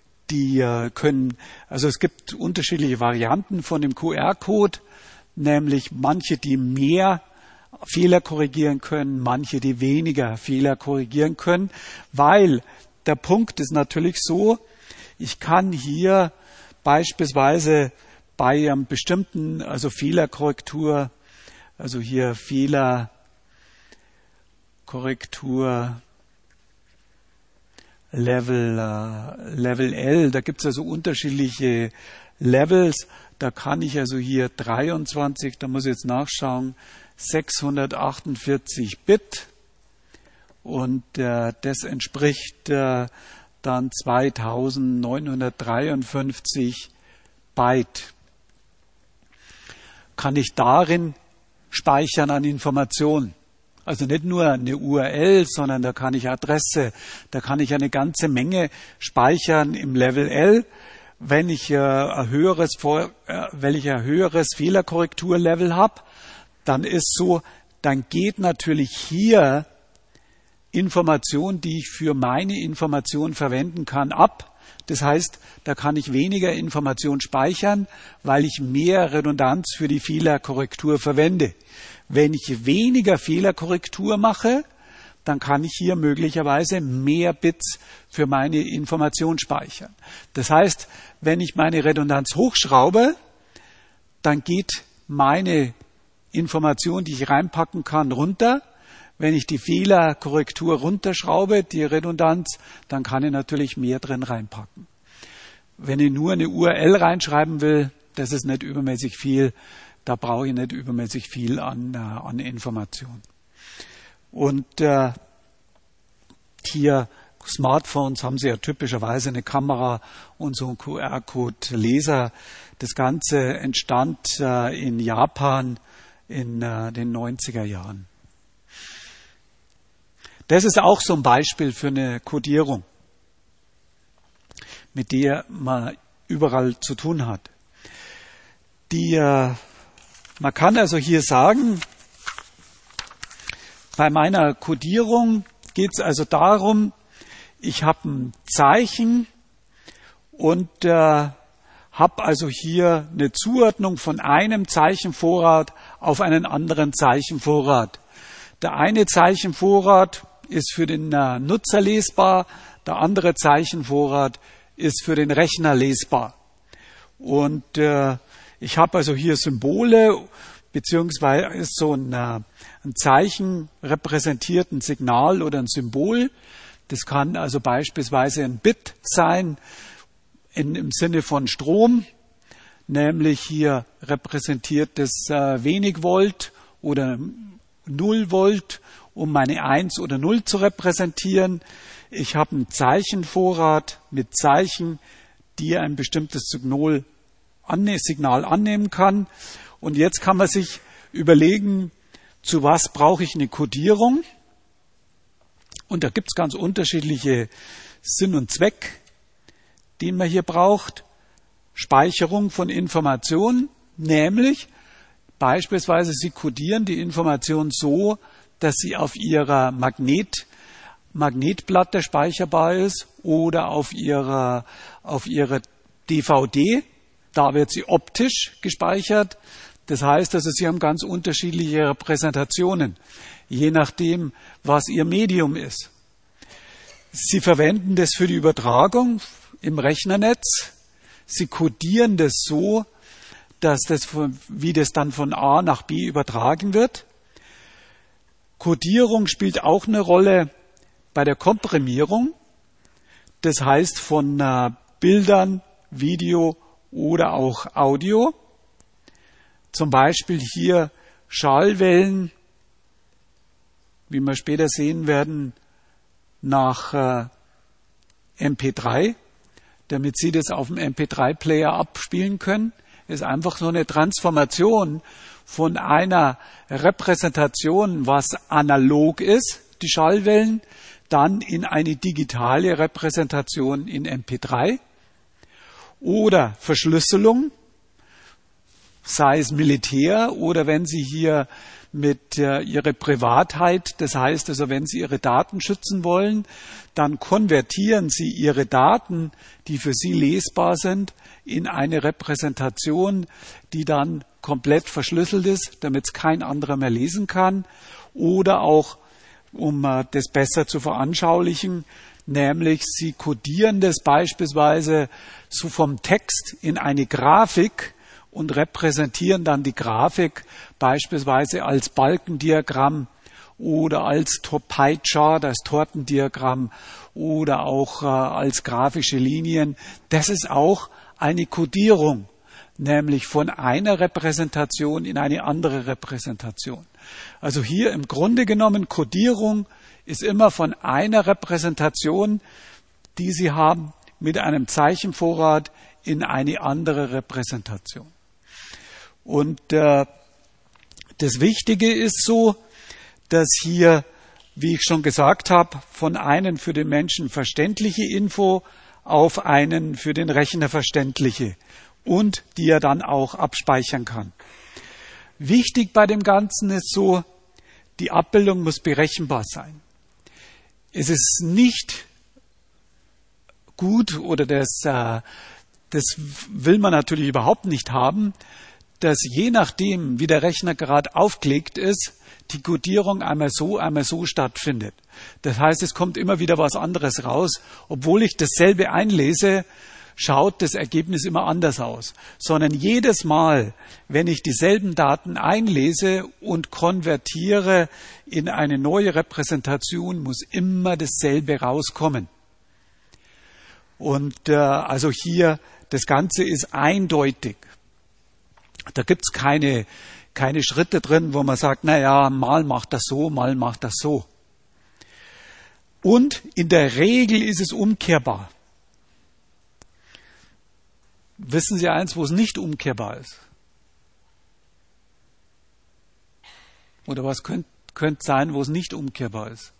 es gibt unterschiedliche Varianten von dem QR-Code, nämlich manche, die mehr Fehler korrigieren können, manche, die weniger Fehler korrigieren können, weil der Punkt ist natürlich so, ich kann hier beispielsweise bei einem bestimmten, also Fehlerkorrektur, also hier Fehlerkorrektur Level L, da gibt es also unterschiedliche Levels, da kann ich also hier 23, da muss ich jetzt nachschauen, 648 Bit und das entspricht dann 2953 Byte. Kann ich darin speichern an Informationen. Also nicht nur eine URL, sondern da kann ich Adresse, da kann ich eine ganze Menge speichern im Level L. Wenn ich ein höheres Fehlerkorrekturlevel habe, dann ist so, dann geht natürlich hier Information, die ich für meine Information verwenden kann, ab. Das heißt, da kann ich weniger Information speichern, weil ich mehr Redundanz für die Fehlerkorrektur verwende. Wenn ich weniger Fehlerkorrektur mache, dann kann ich hier möglicherweise mehr Bits für meine Information speichern. Das heißt, wenn ich meine Redundanz hochschraube, dann geht meine Information, die ich reinpacken kann, runter. Wenn ich die Fehlerkorrektur runterschraube, die Redundanz, dann kann ich natürlich mehr drin reinpacken. Wenn ich nur eine URL reinschreiben will, das ist nicht übermäßig viel, da brauche ich nicht übermäßig viel an Information. Und hier Smartphones haben sie ja typischerweise eine Kamera und so ein QR-Code-Leser. Das Ganze entstand in Japan in den 90er Jahren. Das ist auch so ein Beispiel für eine Codierung, mit der man überall zu tun hat. Man kann also hier sagen, bei meiner Codierung geht es also darum, ich habe ein Zeichen und habe also hier eine Zuordnung von einem Zeichenvorrat auf einen anderen Zeichenvorrat. Der eine Zeichenvorrat ist für den Nutzer lesbar, der andere Zeichenvorrat ist für den Rechner lesbar. Und ich habe also hier Symbole, beziehungsweise ist so ein Zeichen repräsentiert ein Signal oder ein Symbol. Das kann also beispielsweise ein Bit sein im Sinne von Strom, nämlich hier repräsentiert das wenig Volt oder 0 Volt, um meine 1 oder 0 zu repräsentieren. Ich habe einen Zeichenvorrat mit Zeichen, die ein bestimmtes Signal annehmen kann. Und jetzt kann man sich überlegen, zu was brauche ich eine Codierung? Und da gibt es ganz unterschiedliche Sinn und Zweck, den man hier braucht. Speicherung von Informationen, nämlich beispielsweise Sie codieren die Information so, dass sie auf Ihrer Magnetplatte speicherbar ist oder auf Ihrer DVD. Da wird sie optisch gespeichert. Das heißt also, Sie haben ganz unterschiedliche Repräsentationen, je nachdem, was Ihr Medium ist. Sie verwenden das für die Übertragung im Rechnernetz. Sie codieren das so, dass wie das dann von A nach B übertragen wird. Codierung spielt auch eine Rolle bei der Komprimierung. Das heißt von Bildern, Video oder auch Audio. Zum Beispiel hier Schallwellen, wie wir später sehen werden, nach MP3, damit Sie das auf dem MP3-Player abspielen können. Ist einfach so eine Transformation von einer Repräsentation, was analog ist, die Schallwellen, dann in eine digitale Repräsentation in MP3. Oder Verschlüsselung, sei es Militär oder wenn Sie hier mit Ihre Privatheit, das heißt also, wenn Sie Ihre Daten schützen wollen, dann konvertieren Sie Ihre Daten, die für Sie lesbar sind, in eine Repräsentation, die dann komplett verschlüsselt ist, damit es kein anderer mehr lesen kann. Oder auch, um das besser zu veranschaulichen, nämlich Sie codieren das beispielsweise so vom Text in eine Grafik und repräsentieren dann die Grafik beispielsweise als Balkendiagramm oder als Pie-Chart, als Tortendiagramm oder auch als grafische Linien. Das ist auch eine Codierung, nämlich von einer Repräsentation in eine andere Repräsentation. Also hier im Grunde genommen Codierung ist immer von einer Repräsentation, die Sie haben, mit einem Zeichenvorrat in eine andere Repräsentation. Und das Wichtige ist so, dass hier, wie ich schon gesagt habe, von einem für den Menschen verständliche Info auf einen für den Rechner verständliche und die er dann auch abspeichern kann. Wichtig bei dem Ganzen ist so, die Abbildung muss berechenbar sein. Es ist nicht gut oder das will man natürlich überhaupt nicht haben, dass je nachdem, wie der Rechner gerade aufgelegt ist, die Codierung einmal so stattfindet. Das heißt, es kommt immer wieder was anderes raus. Obwohl ich dasselbe einlese, schaut das Ergebnis immer anders aus. Sondern jedes Mal, wenn ich dieselben Daten einlese und konvertiere in eine neue Repräsentation, muss immer dasselbe rauskommen. Und also hier, das Ganze ist eindeutig. Da gibt's keine Schritte drin, wo man sagt, naja, mal macht das so, mal macht das so. Und in der Regel ist es umkehrbar. Wissen Sie eins, wo es nicht umkehrbar ist? Oder was könnte sein, wo es nicht umkehrbar ist?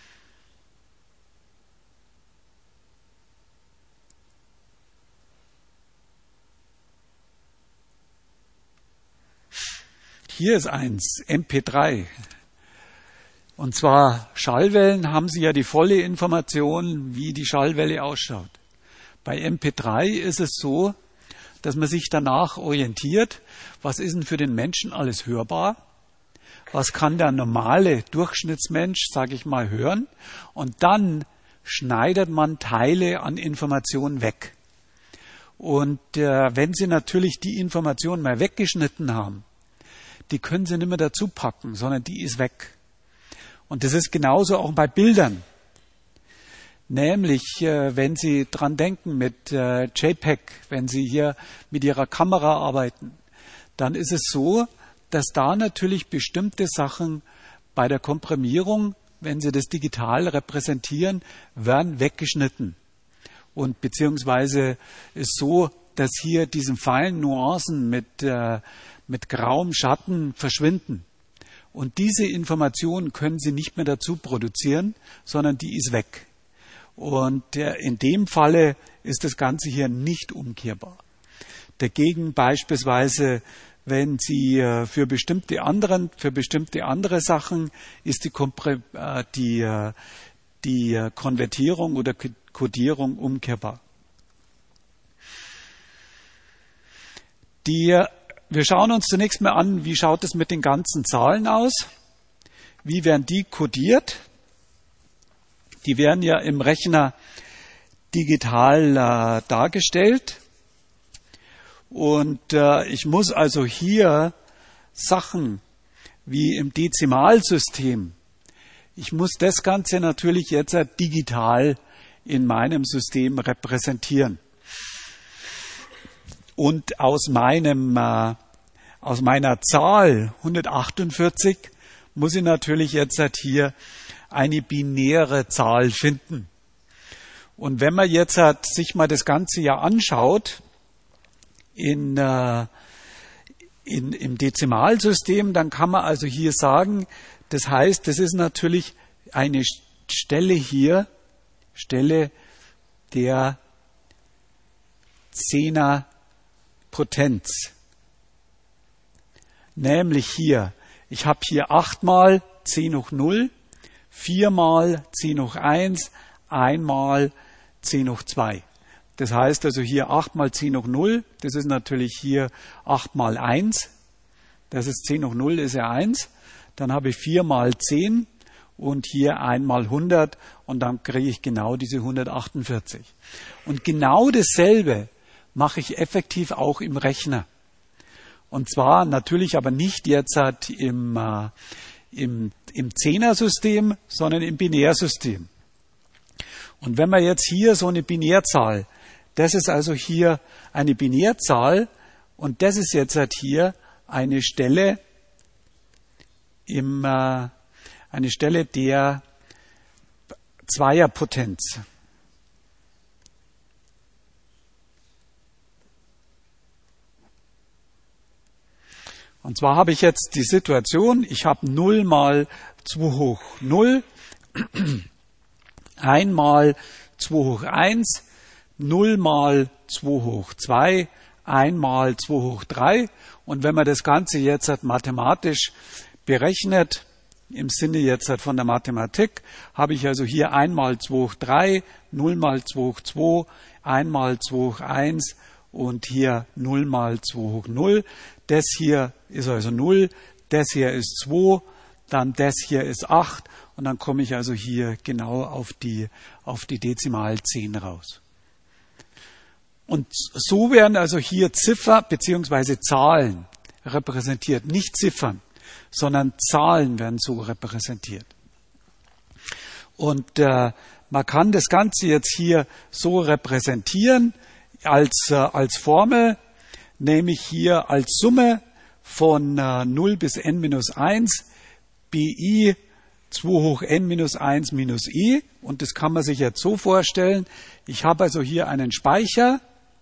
Hier ist eins, MP3. Und zwar Schallwellen haben Sie ja die volle Information, wie die Schallwelle ausschaut. Bei MP3 ist es so, dass man sich danach orientiert, was ist denn für den Menschen alles hörbar? Was kann der normale Durchschnittsmensch, sage ich mal, hören? Und dann schneidet man Teile an Informationen weg. Und wenn Sie natürlich die Information mal weggeschnitten haben, die können Sie nicht mehr dazu packen, sondern die ist weg. Und das ist genauso auch bei Bildern. Nämlich, wenn Sie dran denken mit JPEG, wenn Sie hier mit Ihrer Kamera arbeiten, dann ist es so, dass da natürlich bestimmte Sachen bei der Komprimierung, wenn Sie das digital repräsentieren, werden weggeschnitten. Und beziehungsweise ist so, dass hier diese feinen Nuancen mit grauem Schatten verschwinden. Und diese Informationen können Sie nicht mehr dazu produzieren, sondern die ist weg. Und in dem Falle ist das Ganze hier nicht umkehrbar. Dagegen beispielsweise, wenn Sie für bestimmte andere Sachen ist die Konvertierung oder Codierung umkehrbar. Wir schauen uns zunächst mal an, wie schaut es mit den ganzen Zahlen aus? Wie werden die codiert? Die werden ja im Rechner digital dargestellt. Und ich muss also hier Sachen wie im Dezimalsystem, ich muss das Ganze natürlich jetzt digital in meinem System repräsentieren. Und aus meiner Zahl 148 muss ich natürlich jetzt hier eine binäre Zahl finden. Und wenn man jetzt sich mal das Ganze ja anschaut im Dezimalsystem, dann kann man also hier sagen, das heißt, das ist natürlich eine Stelle hier, Stelle der Zehnerpotenz. Nämlich hier, ich habe hier 8 mal 10 hoch 0, 4 mal 10 hoch 1, 1 mal 10 hoch 2. Das heißt also hier 8 mal 10 hoch 0, das ist natürlich hier 8 mal 1, das ist 10 hoch 0, ist ja 1. Dann habe ich 4 mal 10 und hier 1 mal 100 und dann kriege ich genau diese 148. Und genau dasselbe mache ich effektiv auch im Rechner. Und zwar natürlich aber nicht jetzt im Zehnersystem, sondern im Binärsystem. Und wenn wir jetzt hier so eine Binärzahl, das ist also hier eine Binärzahl und das ist jetzt hier eine Stelle der Zweierpotenz. Und zwar habe ich jetzt die Situation, ich habe 0 mal 2 hoch 0, 1 mal 2 hoch 1, 0 mal 2 hoch 2, 1 mal 2 hoch 3. Und wenn man das Ganze jetzt mathematisch berechnet, im Sinne jetzt von der Mathematik, habe ich also hier 1 mal 2 hoch 3, 0 mal 2 hoch 2, 1 mal 2 hoch 1 und hier 0 mal 2 hoch 0. Das hier ist also 0, das hier ist 2, dann das hier ist 8 und dann komme ich also hier genau auf die Dezimal 10 raus. Und so werden also hier Ziffer bzw. Zahlen repräsentiert, nicht Ziffern, sondern Zahlen werden so repräsentiert. Und man kann das Ganze jetzt hier so repräsentieren als Formel, nämlich hier als Summe von 0 bis n minus 1 bi 2 hoch n minus 1 minus i. Und das kann man sich jetzt so vorstellen. Ich habe also hier einen Speicher.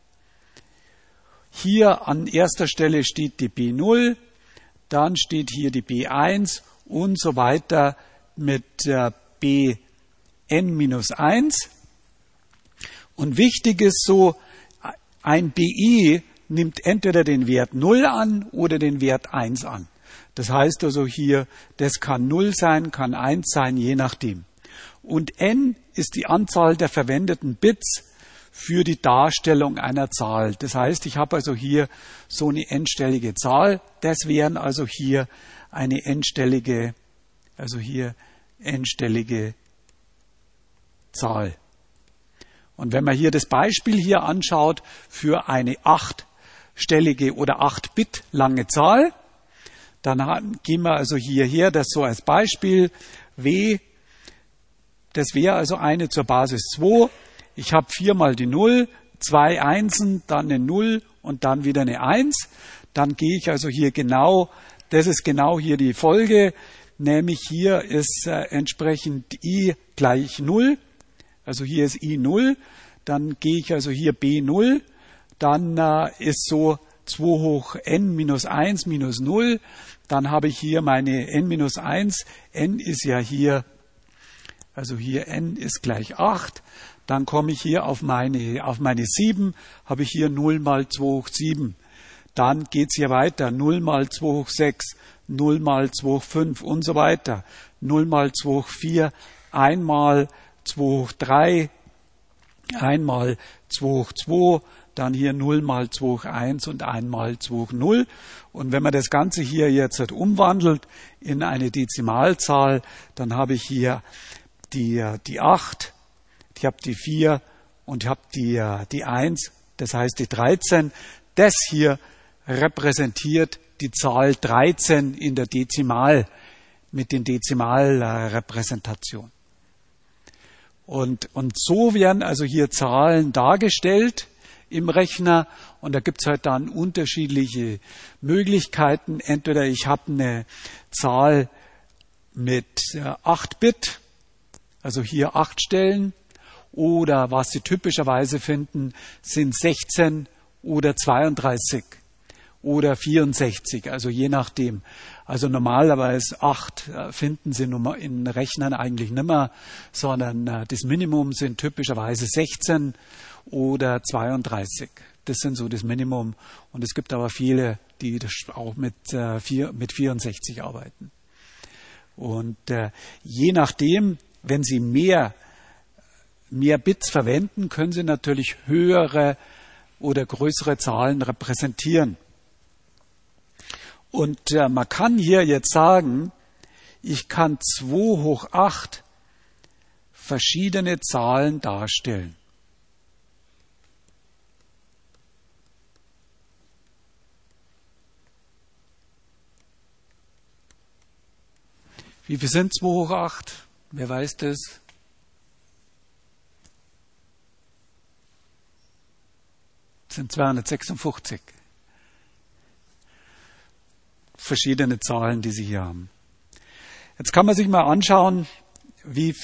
Hier an erster Stelle steht die B0, dann steht hier die B1 und so weiter mit Bn minus 1. Und wichtig ist so, ein Bi nimmt entweder den Wert 0 an oder den Wert 1 an. Das heißt also hier, das kann 0 sein, kann 1 sein, je nachdem. Und n ist die Anzahl der verwendeten Bits für die Darstellung einer Zahl. Das heißt, ich habe also hier so eine n-stellige Zahl. Das wären also hier eine n-stellige Zahl. Und wenn man hier das Beispiel hier anschaut für eine 8-stellige oder 8-Bit lange Zahl, dann gehen wir also hierher, das so als Beispiel, W, das wäre also eine zur Basis 2. Ich habe 4 mal die 0, 2 Einsen, dann eine 0 und dann wieder eine 1. Dann gehe ich also hier genau, das ist genau hier die Folge, nämlich hier ist entsprechend I gleich 0. Also hier ist I 0. Dann gehe ich also hier B 0. Dann ist so 2 hoch n minus 1 minus 0. Dann habe ich hier meine n minus 1. N ist ja hier, also hier n ist gleich 8. Dann komme ich hier auf meine 7, habe ich hier 0 mal 2 hoch 7. Dann geht es hier weiter, 0 mal 2 hoch 6, 0 mal 2 hoch 5 und so weiter. 0 mal 2 hoch 4, 1 mal 2 hoch 3, 1 mal 2 hoch 2, dann hier 0 mal 2 hoch 1 und 1 mal 2 hoch 0. Und wenn man das Ganze hier jetzt umwandelt in eine Dezimalzahl, dann habe ich hier die 8, ich habe die 4 und ich habe die 1, das heißt die 13. Das hier repräsentiert die Zahl 13 in der Dezimal, mit den Dezimalrepräsentationen. Und so werden also hier Zahlen dargestellt im Rechner und da gibt es halt dann unterschiedliche Möglichkeiten. Entweder ich habe eine Zahl mit 8 Bit, also hier 8 Stellen, oder was Sie typischerweise finden, sind 16 oder 32 oder 64, also je nachdem. Also normalerweise 8 finden Sie in Rechnern eigentlich nicht mehr, sondern das Minimum sind typischerweise 16 oder 32. Das sind so das Minimum. Und es gibt aber viele, die das auch mit 64 arbeiten. Und je nachdem, wenn Sie mehr Bits verwenden, können Sie natürlich höhere oder größere Zahlen repräsentieren. Und man kann hier jetzt sagen, ich kann 2 hoch 8 verschiedene Zahlen darstellen. Wie viel sind 2 hoch 8? Wer weiß das? Das sind 256. Verschiedene Zahlen, die Sie hier haben. Jetzt kann man sich mal anschauen, wie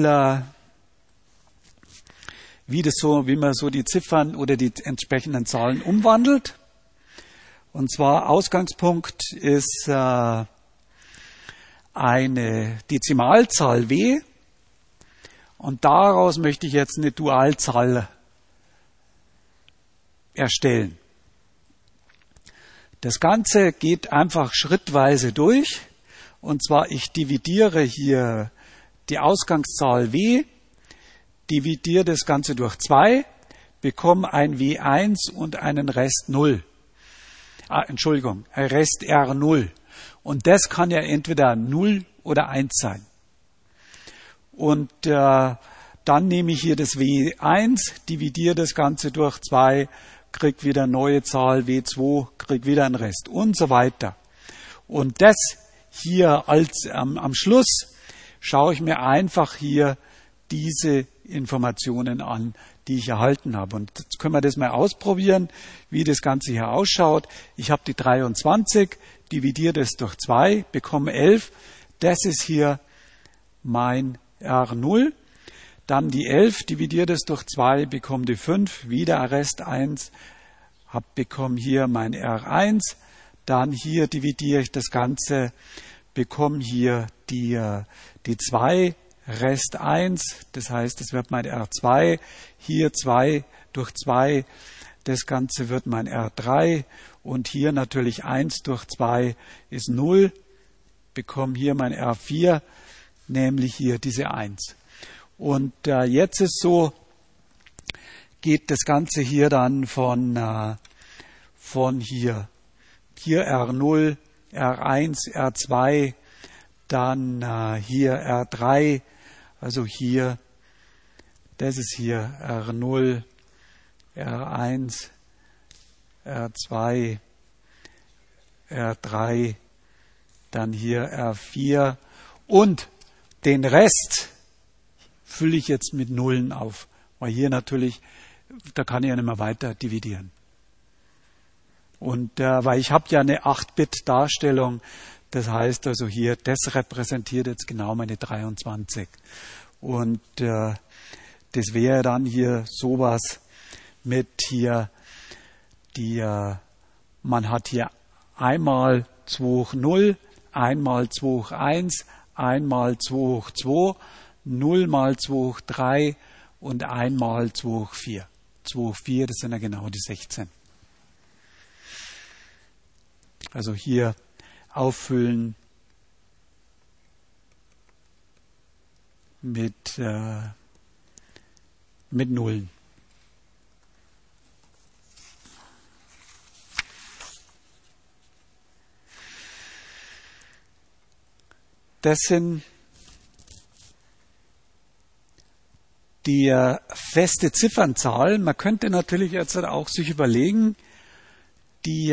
man so die Ziffern oder die entsprechenden Zahlen umwandelt. Und zwar Ausgangspunkt ist eine Dezimalzahl W und daraus möchte ich jetzt eine Dualzahl erstellen. Das Ganze geht einfach schrittweise durch und zwar ich dividiere hier die Ausgangszahl W, dividiere das Ganze durch 2, bekomme ein W1 und einen Rest 0. Rest R0. Und das kann ja entweder 0 oder 1 sein. Und dann nehme ich hier das W1, dividiere das Ganze durch 2, kriege wieder eine neue Zahl, W2, kriege wieder einen Rest und so weiter. Und das hier am Schluss schaue ich mir einfach hier diese Informationen an, die ich erhalten habe. Und jetzt können wir das mal ausprobieren, wie das Ganze hier ausschaut. Ich habe die 23, dividiere das durch 2, bekomme 11. Das ist hier mein R0. Dann die 11, dividiere das durch 2, bekomme die 5, wieder Rest 1, bekomme hier mein R1. Dann hier dividiere ich das Ganze, bekomme hier die 2, Rest 1, das heißt, es wird mein R2, hier 2 durch 2, das Ganze wird mein R3 und hier natürlich 1 durch 2 ist 0, bekomme hier mein R4, nämlich hier diese 1. Und jetzt ist so, geht das Ganze hier dann von hier R0, R1, R2, dann hier R3, also hier Das ist hier R0, R1, R2, R3, dann hier R4 und den Rest fülle ich jetzt mit Nullen auf, weil hier natürlich, da kann ich ja nicht mehr weiter dividieren. Und weil ich habe ja eine 8-Bit-Darstellung, das heißt also hier, das repräsentiert jetzt genau meine 23. Und das wäre dann hier sowas mit hier, man hat hier einmal 2 hoch 0, einmal 2 hoch 1, einmal 2 hoch 2, 0 mal 2 hoch 3 und einmal 2 hoch 4. 2 hoch 4, das sind ja genau die 16. Also hier auffüllen mit Nullen. Das sind die feste Ziffernzahl. Man könnte natürlich jetzt auch sich überlegen, die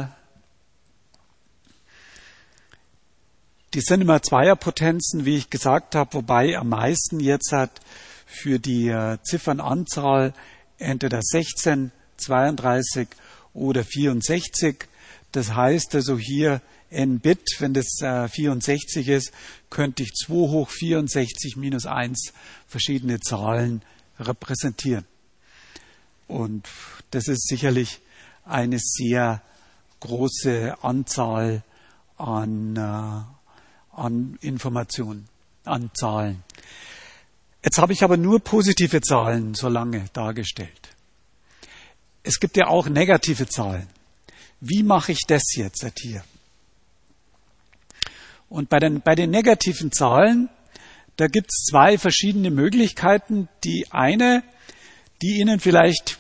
sind immer Zweierpotenzen, wie ich gesagt habe, wobei am meisten jetzt für die Ziffernanzahl entweder 16, 32 oder 64. Das heißt also hier n-Bit, wenn das 64 ist, könnte ich 2 hoch 64 minus 1 verschiedene Zahlen repräsentieren. Und das ist sicherlich eine sehr große Anzahl an Informationen, an Zahlen. Jetzt habe ich aber nur positive Zahlen so lange dargestellt. Es gibt ja auch negative Zahlen. Wie mache ich das jetzt hier? Und bei den negativen Zahlen, da gibt es zwei verschiedene Möglichkeiten. Die eine, die Ihnen vielleicht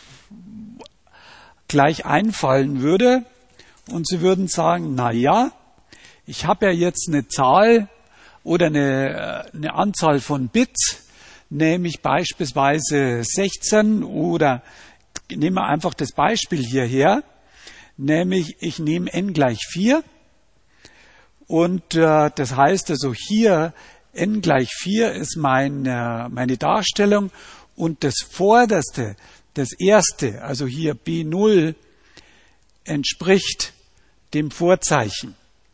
gleich einfallen würde, und Sie würden sagen, na ja, ich habe ja jetzt eine Zahl oder eine Anzahl von Bits, nämlich beispielsweise 16 oder nehmen wir einfach das Beispiel hierher, nämlich ich nehme n gleich 4 und das heißt also hier n gleich 4 ist meine Darstellung und das vorderste, das erste, also hier B0 entspricht dem Vorzeichen.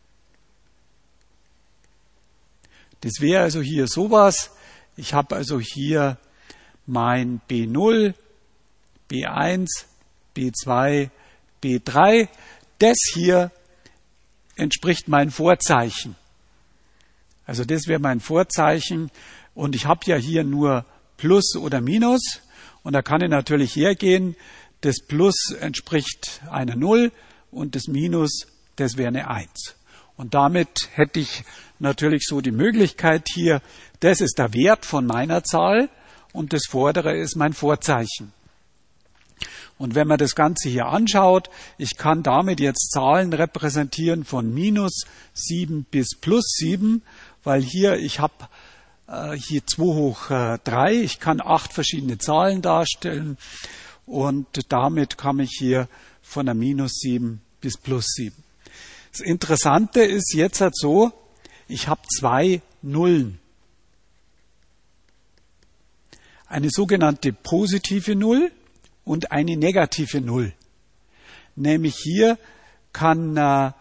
Das wäre also hier sowas. Ich habe also hier mein B0, B1, B2, B3. Das hier entspricht mein Vorzeichen. Also das wäre mein Vorzeichen. Und ich habe ja hier nur Plus oder Minus. Und da kann ich natürlich hergehen. Das Plus entspricht einer 0 und das Minus, das wäre eine 1. Und damit hätte ich natürlich so die Möglichkeit hier, das ist der Wert von meiner Zahl und das vordere ist mein Vorzeichen. Und wenn man das Ganze hier anschaut, ich kann damit jetzt Zahlen repräsentieren von minus 7 bis plus 7, weil hier ich habe hier 2 hoch 3, ich kann 8 verschiedene Zahlen darstellen und damit komme ich hier von der minus 7 bis plus 7. Das Interessante ist jetzt halt so, ich habe 2 Nullen. Eine sogenannte positive Null und eine negative Null. Nämlich hier kann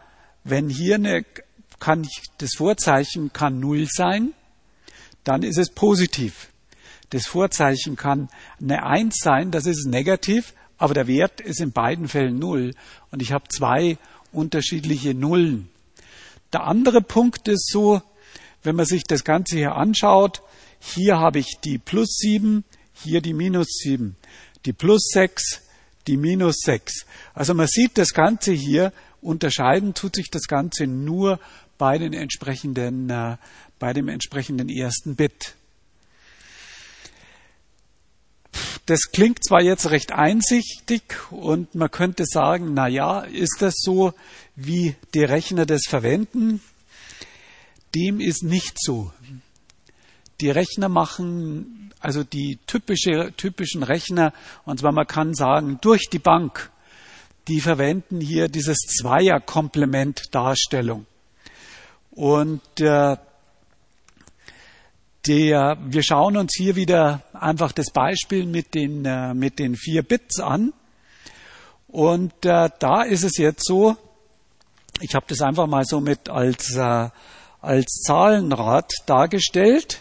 das Vorzeichen kann 0 sein, dann ist es positiv. Das Vorzeichen kann eine 1 sein, das ist negativ, aber der Wert ist in beiden Fällen 0 und ich habe 2 unterschiedliche Nullen. Der andere Punkt ist so, wenn man sich das Ganze hier anschaut, hier habe ich die plus 7, hier die minus 7, die plus 6, die minus 6. Also man sieht das Ganze hier, unterscheiden tut sich das Ganze nur bei dem entsprechenden ersten Bit. Das klingt zwar jetzt recht einsichtig und man könnte sagen, na ja, ist das so, wie die Rechner das verwenden? Dem ist nicht so. Die Rechner machen also die typischen Rechner, und zwar man kann sagen, durch die Bank, die verwenden hier dieses Zweier-Komplement-Darstellung. Und wir schauen uns hier wieder einfach das Beispiel mit den 4 Bits an. Und da ist es jetzt so, ich habe das einfach mal so mit als Zahlenrad dargestellt.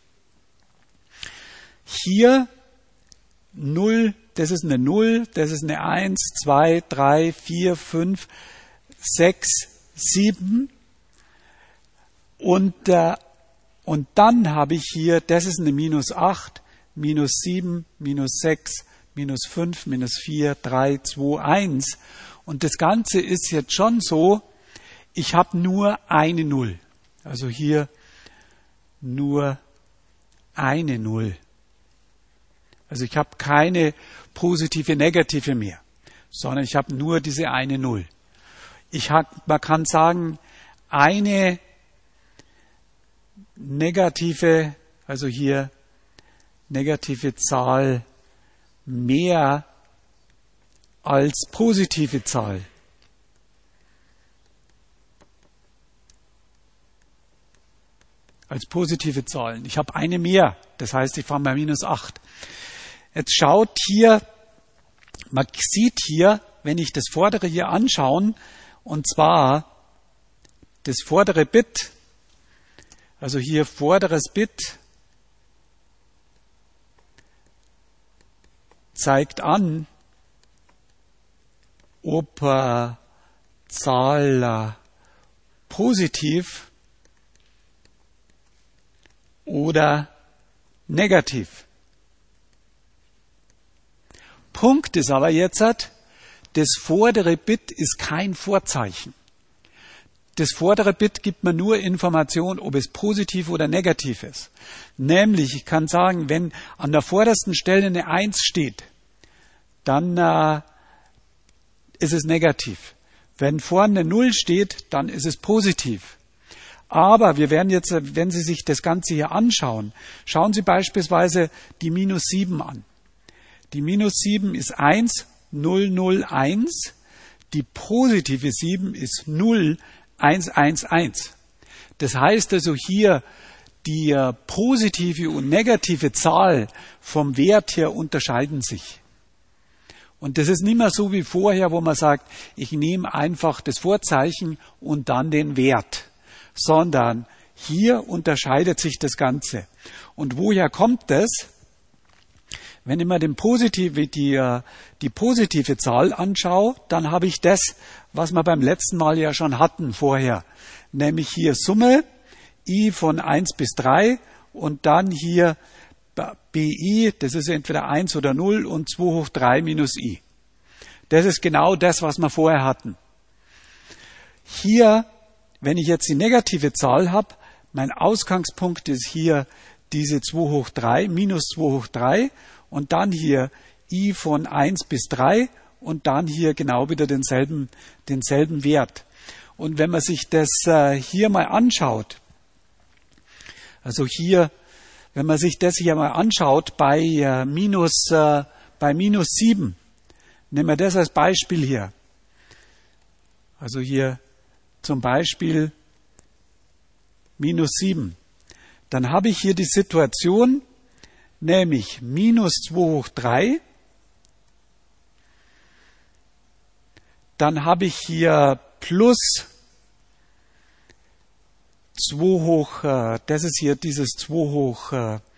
Hier 0, das ist eine 0, das ist eine 1, 2, 3, 4, 5, 6, 7. Und dann habe ich hier, das ist eine minus 8, minus 7, minus 6, minus 5, minus 4, 3, 2, 1. Und das Ganze ist jetzt schon so, ich habe nur eine 0. Also hier nur eine 0. Also ich habe keine positive, negative mehr, sondern ich habe nur diese eine 0. Man kann sagen, eine negative, also hier negative Zahl mehr als positive Zahl. Als positive Zahlen. Ich habe eine mehr, das heißt, ich fange bei minus 8. Jetzt schaut hier, man sieht hier, wenn ich das vordere hier anschaue, und zwar das vordere Bit, also hier vorderes Bit zeigt an, ob Zahl positiv oder negativ. Punkt ist aber jetzt, das vordere Bit ist kein Vorzeichen. Das vordere Bit gibt mir nur Information, ob es positiv oder negativ ist. Nämlich, ich kann sagen, wenn an der vordersten Stelle eine 1 steht, dann ist es negativ. Wenn vorne eine 0 steht, dann ist es positiv. Aber wir werden jetzt, wenn Sie sich das Ganze hier anschauen, schauen Sie beispielsweise die minus 7 an. Die minus 7 ist 1, 0, 0, 1. Die positive 7 ist 0, 1, 1, 1. Das heißt also hier, die positive und negative Zahl vom Wert her unterscheiden sich. Und das ist nicht mehr so wie vorher, wo man sagt, ich nehme einfach das Vorzeichen und dann den Wert, sondern hier unterscheidet sich das Ganze. Und woher kommt das? Wenn ich mir die positive Zahl anschaue, dann habe ich das, was wir beim letzten Mal ja schon hatten vorher, nämlich hier Summe i von 1 bis 3 und dann hier bi, das ist entweder 1 oder 0 und 2 hoch 3 minus i. Das ist genau das, was wir vorher hatten. Hier, wenn ich jetzt die negative Zahl habe, mein Ausgangspunkt ist hier diese 2 hoch 3, minus 2 hoch 3 und dann hier i von 1 bis 3 und dann hier genau wieder denselben Wert. Und wenn man sich das hier mal anschaut, also hier, wenn man sich das hier mal anschaut bei minus 7, nehmen wir das als Beispiel hier. Also hier zum Beispiel minus 7. Dann habe ich hier die Situation, nämlich minus 2 hoch 3. Dann habe ich hier plus 2 hoch, das ist hier dieses 2 hoch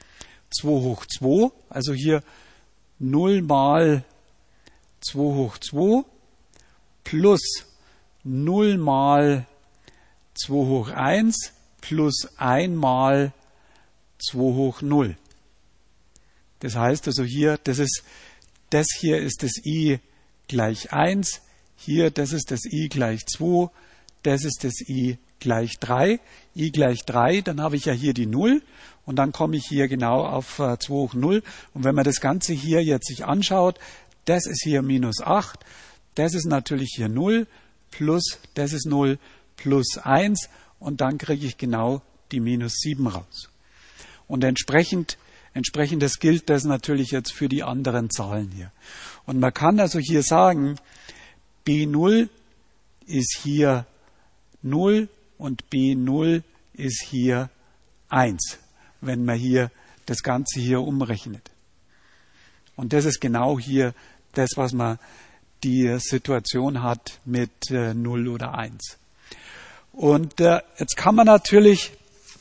2, also hier 0 mal 2 hoch 2 plus 0 mal 2 hoch 1 plus 1 mal 2 hoch 0. Das heißt also hier, das hier ist das i gleich 1, hier, das ist das i gleich 2, das ist das i gleich 3, i gleich 3, dann habe ich ja hier die 0 und dann komme ich hier genau auf 2 hoch 0 und wenn man das Ganze hier jetzt sich anschaut, das ist hier minus 8, das ist natürlich hier 0, plus, das ist 0, plus 1 und dann kriege ich genau die minus 7 raus. Und entsprechend Entsprechendes gilt das natürlich jetzt für die anderen Zahlen hier. Und man kann also hier sagen, B0 ist hier 0 und B0 ist hier 1, wenn man hier das Ganze hier umrechnet. Und das ist genau hier das, was man die Situation hat mit 0 oder 1. Und jetzt kann man natürlich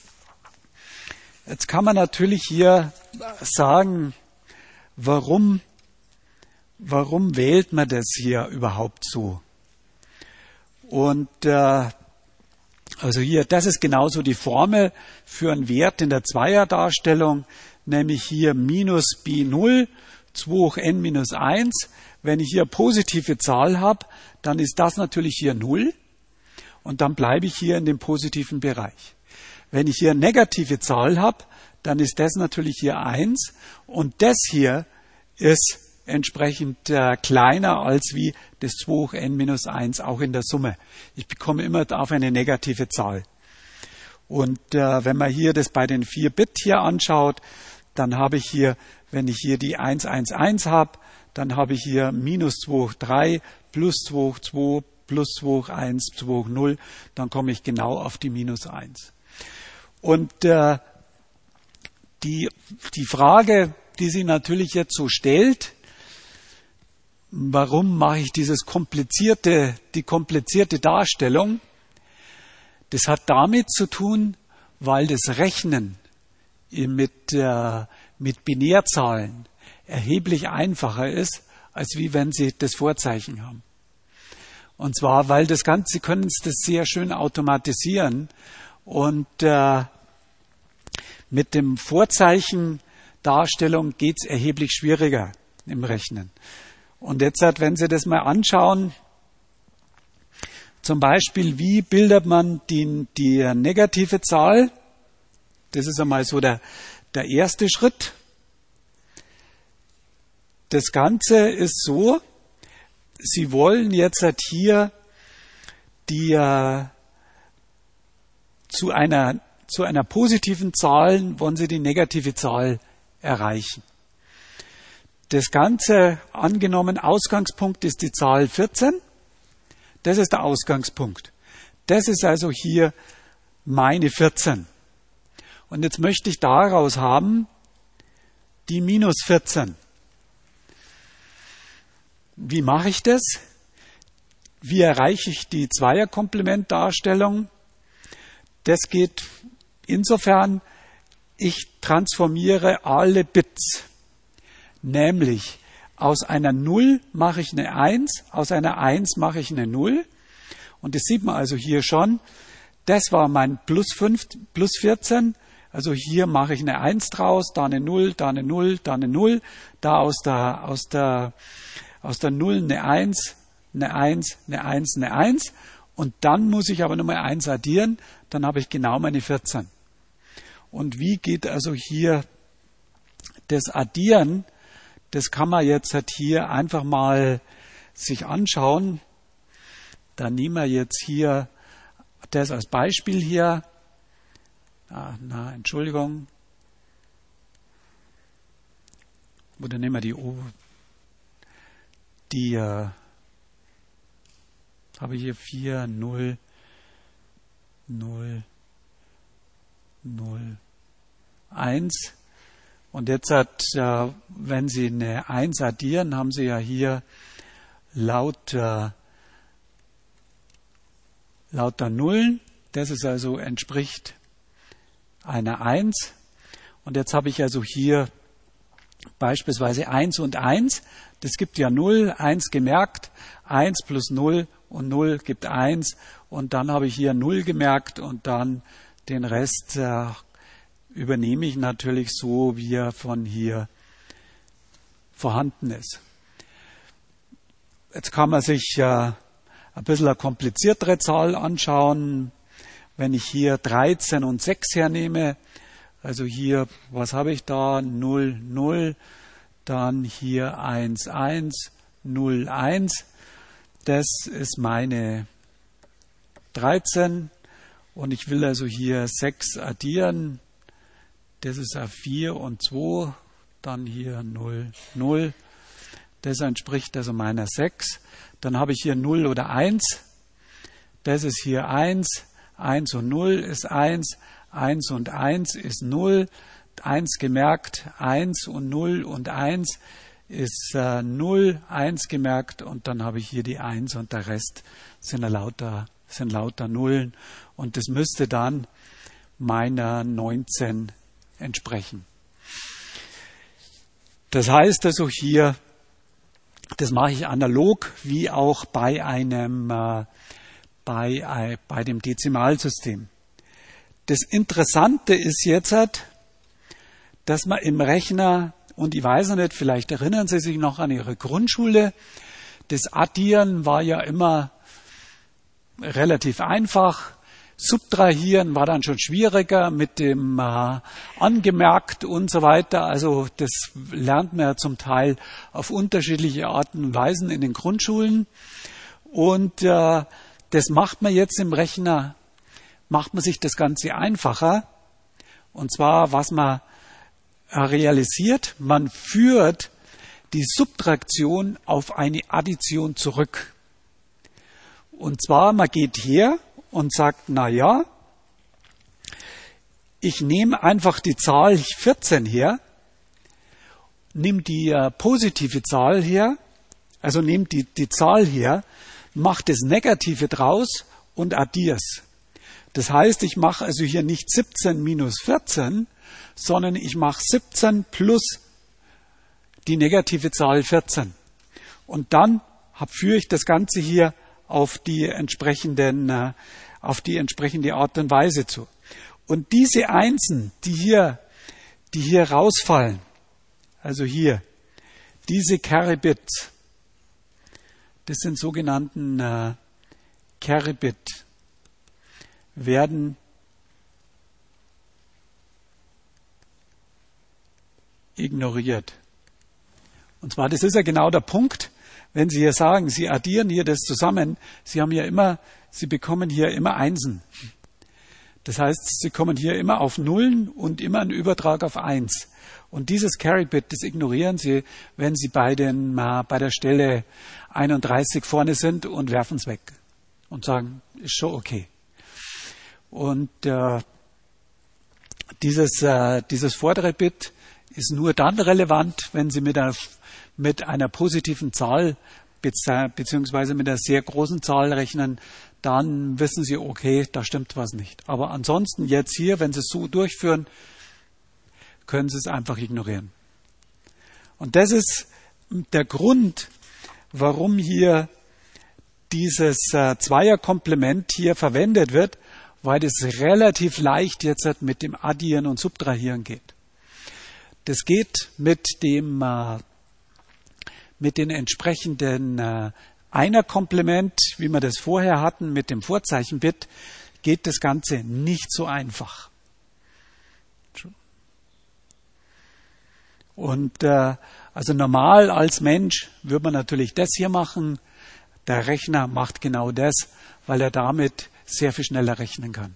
hier sagen, warum wählt man das hier überhaupt so? Und also hier, das ist genauso die Formel für einen Wert in der Zweierdarstellung, nämlich hier minus B0, 2 hoch n minus 1. Wenn ich hier positive Zahl habe, dann ist das natürlich hier 0 und dann bleibe ich hier in dem positiven Bereich. Wenn ich hier negative Zahl habe, dann ist das natürlich hier 1 und das hier ist entsprechend kleiner als wie das 2 hoch n minus 1 auch in der Summe. Ich bekomme immer auf eine negative Zahl. Und wenn man hier das bei den 4 Bit hier anschaut, dann habe ich hier, wenn ich hier die 111 habe, dann habe ich hier minus 2 hoch 3, plus 2 hoch 2, plus 2 hoch 1, 2 hoch 0, dann komme ich genau auf die minus 1. Und die Frage, die sich natürlich jetzt so stellt, warum mache ich die komplizierte Darstellung? Das hat damit zu tun, weil das Rechnen mit Binärzahlen erheblich einfacher ist, als wie wenn Sie das Vorzeichen haben. Und zwar, weil das Ganze, Sie können das sehr schön automatisieren und mit dem Vorzeichen-Darstellung geht es erheblich schwieriger im Rechnen. Und jetzt, wenn Sie das mal anschauen, zum Beispiel, wie bildet man die negative Zahl? Das ist einmal so der erste Schritt. Das Ganze ist so, Sie wollen jetzt hier zu einer positiven Zahl, wollen Sie die negative Zahl erreichen. Das Ganze, angenommen, Ausgangspunkt ist die Zahl 14. Das ist der Ausgangspunkt. Das ist also hier meine 14. Und jetzt möchte ich daraus haben die minus 14. Wie mache ich das? Wie erreiche ich die Zweierkomplementdarstellung? Das geht insofern, ich transformiere alle Bits. Nämlich aus einer 0 mache ich eine 1, aus einer 1 mache ich eine 0. Und das sieht man also hier schon. Das war mein plus 14. Also hier mache ich eine 1 draus, da eine 0, da eine 0, da eine 0. Da aus der 0 eine 1, eine 1, eine 1, eine 1. Und dann muss ich aber nochmal 1 addieren. Dann habe ich genau meine 14. Und wie geht also hier das Addieren? Das kann man jetzt hier einfach mal sich anschauen. Da nehmen wir jetzt hier das als Beispiel hier. Entschuldigung. Oder nehmen wir die habe ich hier 4, 0, 0, 0, 1. Und jetzt wenn Sie eine 1 addieren, haben Sie ja hier lauter Nullen. Das ist also entspricht einer 1. Und jetzt habe ich also hier beispielsweise 1 und 1. Das gibt ja 0, 1 gemerkt, 1 plus 0 und 0 gibt 1. Und dann habe ich hier 0 gemerkt und dann den Rest übernehme ich natürlich so, wie er von hier vorhanden ist. Jetzt kann man sich ein bisschen eine kompliziertere Zahl anschauen. Wenn ich hier 13 und 6 hernehme, also hier, was habe ich da? 0, 0, dann hier 1, 1, 0, 1. Das ist meine 13 und ich will also hier 6 addieren. Das ist eine 4 und 2, dann hier 0, 0. Das entspricht also meiner 6. Dann habe ich hier 0 oder 1. Das ist hier 1. 1 und 0 ist 1. 1 und 1 ist 0. 1 gemerkt, 1 und 0 und 1 ist 0, 1 gemerkt und dann habe ich hier die 1 und der Rest sind lauter Nullen und das müsste dann meiner 19 entsprechen. Das heißt also hier, das mache ich analog wie auch bei dem Dezimalsystem. Das Interessante ist jetzt, dass man im Rechner, und ich weiß nicht, vielleicht erinnern Sie sich noch an Ihre Grundschule, das Addieren war ja immer relativ einfach. Subtrahieren war dann schon schwieriger mit dem angemerkt und so weiter. Also das lernt man ja zum Teil auf unterschiedliche Arten und Weisen in den Grundschulen. Und das macht man jetzt im Rechner, macht man sich das Ganze einfacher. Und zwar, was man realisiert, man führt die Subtraktion auf eine Addition zurück. Und zwar, man geht her und sagt, na ja, ich nehme einfach die Zahl 14 her, nehme die positive Zahl her, also nehme die Zahl her, mache das Negative draus und addiere es. Das heißt, ich mache also hier nicht 17 minus 14, sondern ich mache 17 plus die negative Zahl 14. Und dann führe ich das Ganze hier auf die entsprechende Art und Weise zu. Und diese Einsen, die hier rausfallen, also hier, diese Carry-Bits, das sind sogenannten Carry-Bit, werden ignoriert. Und zwar, das ist ja genau der Punkt, wenn Sie hier sagen, Sie addieren hier das zusammen, Sie bekommen hier immer Einsen. Das heißt, Sie kommen hier immer auf Nullen und immer einen Übertrag auf 1. Und dieses Carry-Bit, das ignorieren Sie, wenn Sie bei der Stelle 31 vorne sind und werfen es weg und sagen, ist schon okay. Und dieses vordere Bit ist nur dann relevant, wenn Sie mit einer positiven Zahl beziehungsweise mit einer sehr großen Zahl rechnen, dann wissen Sie, okay, da stimmt was nicht. Aber ansonsten jetzt hier, wenn Sie es so durchführen, können Sie es einfach ignorieren. Und das ist der Grund, warum hier dieses Zweierkomplement hier verwendet wird, weil es relativ leicht jetzt mit dem Addieren und Subtrahieren geht. Das geht mit den entsprechenden Einerkomplement, wie wir das vorher hatten, mit dem Vorzeichenbit, geht das Ganze nicht so einfach. Und also normal als Mensch würde man natürlich das hier machen. Der Rechner macht genau das, weil er damit sehr viel schneller rechnen kann.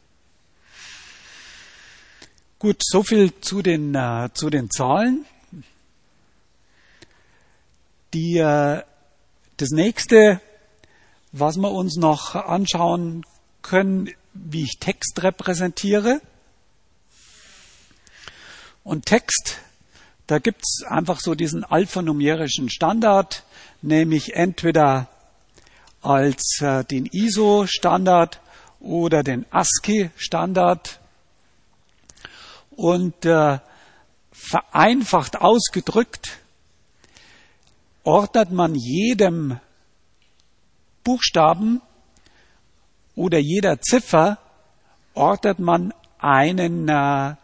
Gut, soviel zu den Zahlen. Das nächste, was wir uns noch anschauen können, wie ich Text repräsentiere. Und Text, da gibt es einfach so diesen alphanumerischen Standard, nämlich entweder als den ISO-Standard oder den ASCII-Standard. Und vereinfacht ausgedrückt ordnet man jedem Buchstaben oder jeder Ziffer ordnet man eine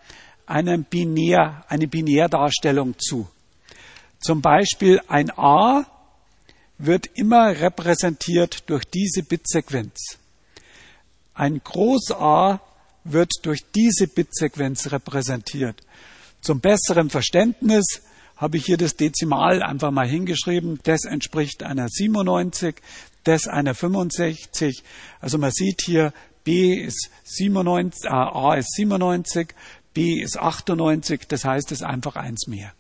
Binärdarstellung zu. Zum Beispiel ein A wird immer repräsentiert durch diese Bitsequenz. Ein Groß A wird durch diese Bitsequenz repräsentiert. Zum besseren Verständnis habe ich hier das Dezimal einfach mal hingeschrieben. Das entspricht einer 97, das einer 65. Also man sieht hier, A ist 97, B ist 98, das heißt, es ist einfach 1 mehr.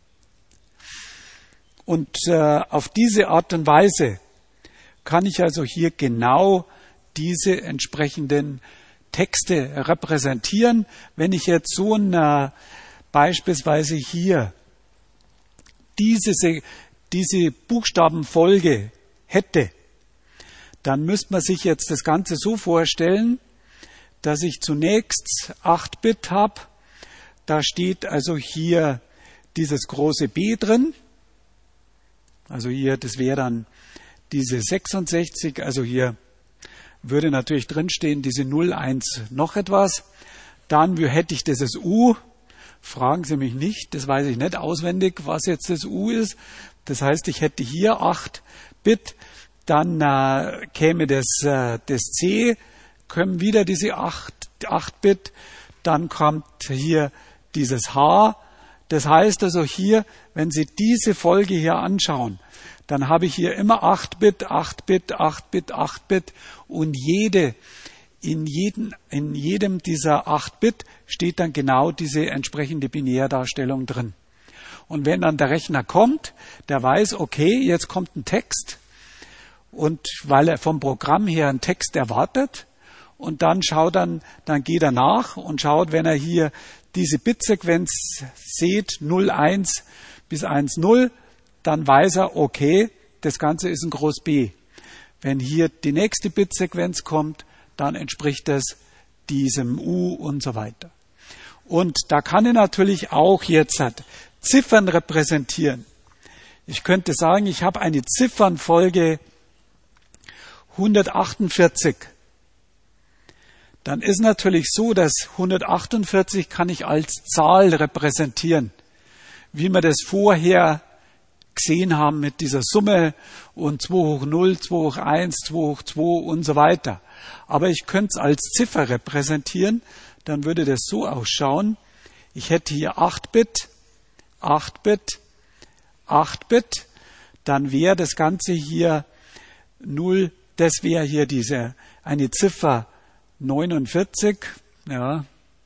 Und auf diese Art und Weise kann ich also hier genau diese entsprechenden Texte repräsentieren. Wenn ich jetzt so beispielsweise hier diese Buchstabenfolge hätte, dann müsste man sich jetzt das Ganze so vorstellen, dass ich zunächst 8-Bit habe. Da steht also hier dieses große B drin. Also hier, das wäre dann diese 66, also hier würde natürlich drinstehen, diese 0, 1, noch etwas. Dann hätte ich dieses U. Fragen Sie mich nicht, das weiß ich nicht auswendig, was jetzt das U ist. Das heißt, ich hätte hier 8-Bit, dann käme das C, kommen wieder diese 8-Bit, dann kommt hier dieses H. Das heißt also hier, wenn Sie diese Folge hier anschauen, dann habe ich hier immer 8-Bit, 8-Bit, 8-Bit, 8-Bit und in jedem dieser 8-Bit steht dann genau diese entsprechende Binärdarstellung drin. Und wenn dann der Rechner kommt, der weiß, okay, jetzt kommt ein Text und weil er vom Programm her einen Text erwartet und dann geht er nach und schaut, wenn er hier diese Bitsequenz sieht, 0, 1 bis 1, 0, dann weiß er, okay, das Ganze ist ein Groß B. Wenn hier die nächste Bitsequenz kommt, dann entspricht es diesem U und so weiter. Und da kann ich natürlich auch jetzt Ziffern repräsentieren. Ich könnte sagen, ich habe eine Ziffernfolge 148. Dann ist natürlich so, dass 148 kann ich als Zahl repräsentieren, wie wir das vorher gesehen haben mit dieser Summe und 2 hoch 0, 2 hoch 1, 2 hoch 2 und so weiter. Aber ich könnte es als Ziffer repräsentieren, dann würde das so ausschauen. Ich hätte hier 8-Bit, 8-Bit, 8-Bit, dann wäre das Ganze hier 0, das wäre hier eine Ziffer 49, ja,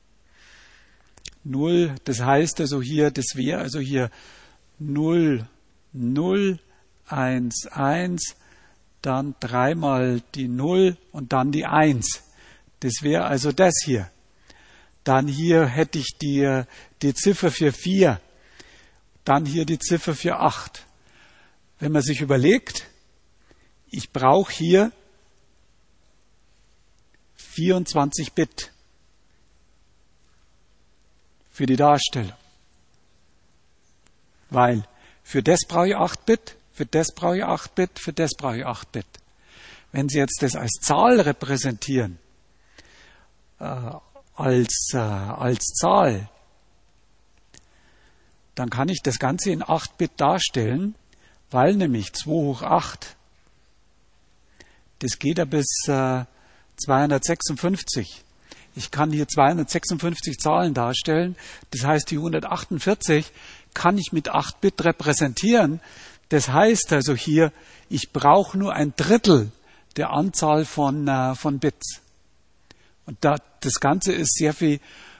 0, das heißt also hier, das wäre also hier 0, 0, 1, 1, dann dreimal die 0 und dann die 1. Das wäre also das hier. Dann hier hätte ich die Ziffer für 4, dann hier die Ziffer für 8. Wenn man sich überlegt, ich brauche hier 24 Bit für die Darstellung. Weil für das brauche ich 8 Bit, für das brauche ich 8 Bit, für das brauche ich 8 Bit. Wenn Sie jetzt das als Zahl repräsentieren, als Zahl, dann kann ich das Ganze in 8 Bit darstellen, weil nämlich 2 hoch 8, das geht ja bis 256. Ich kann hier 256 Zahlen darstellen. Das heißt, die 148 kann ich mit 8 Bit repräsentieren. Das heißt also hier, ich brauche nur ein Drittel der Anzahl von Bits. Und das Ganze ist sehr viel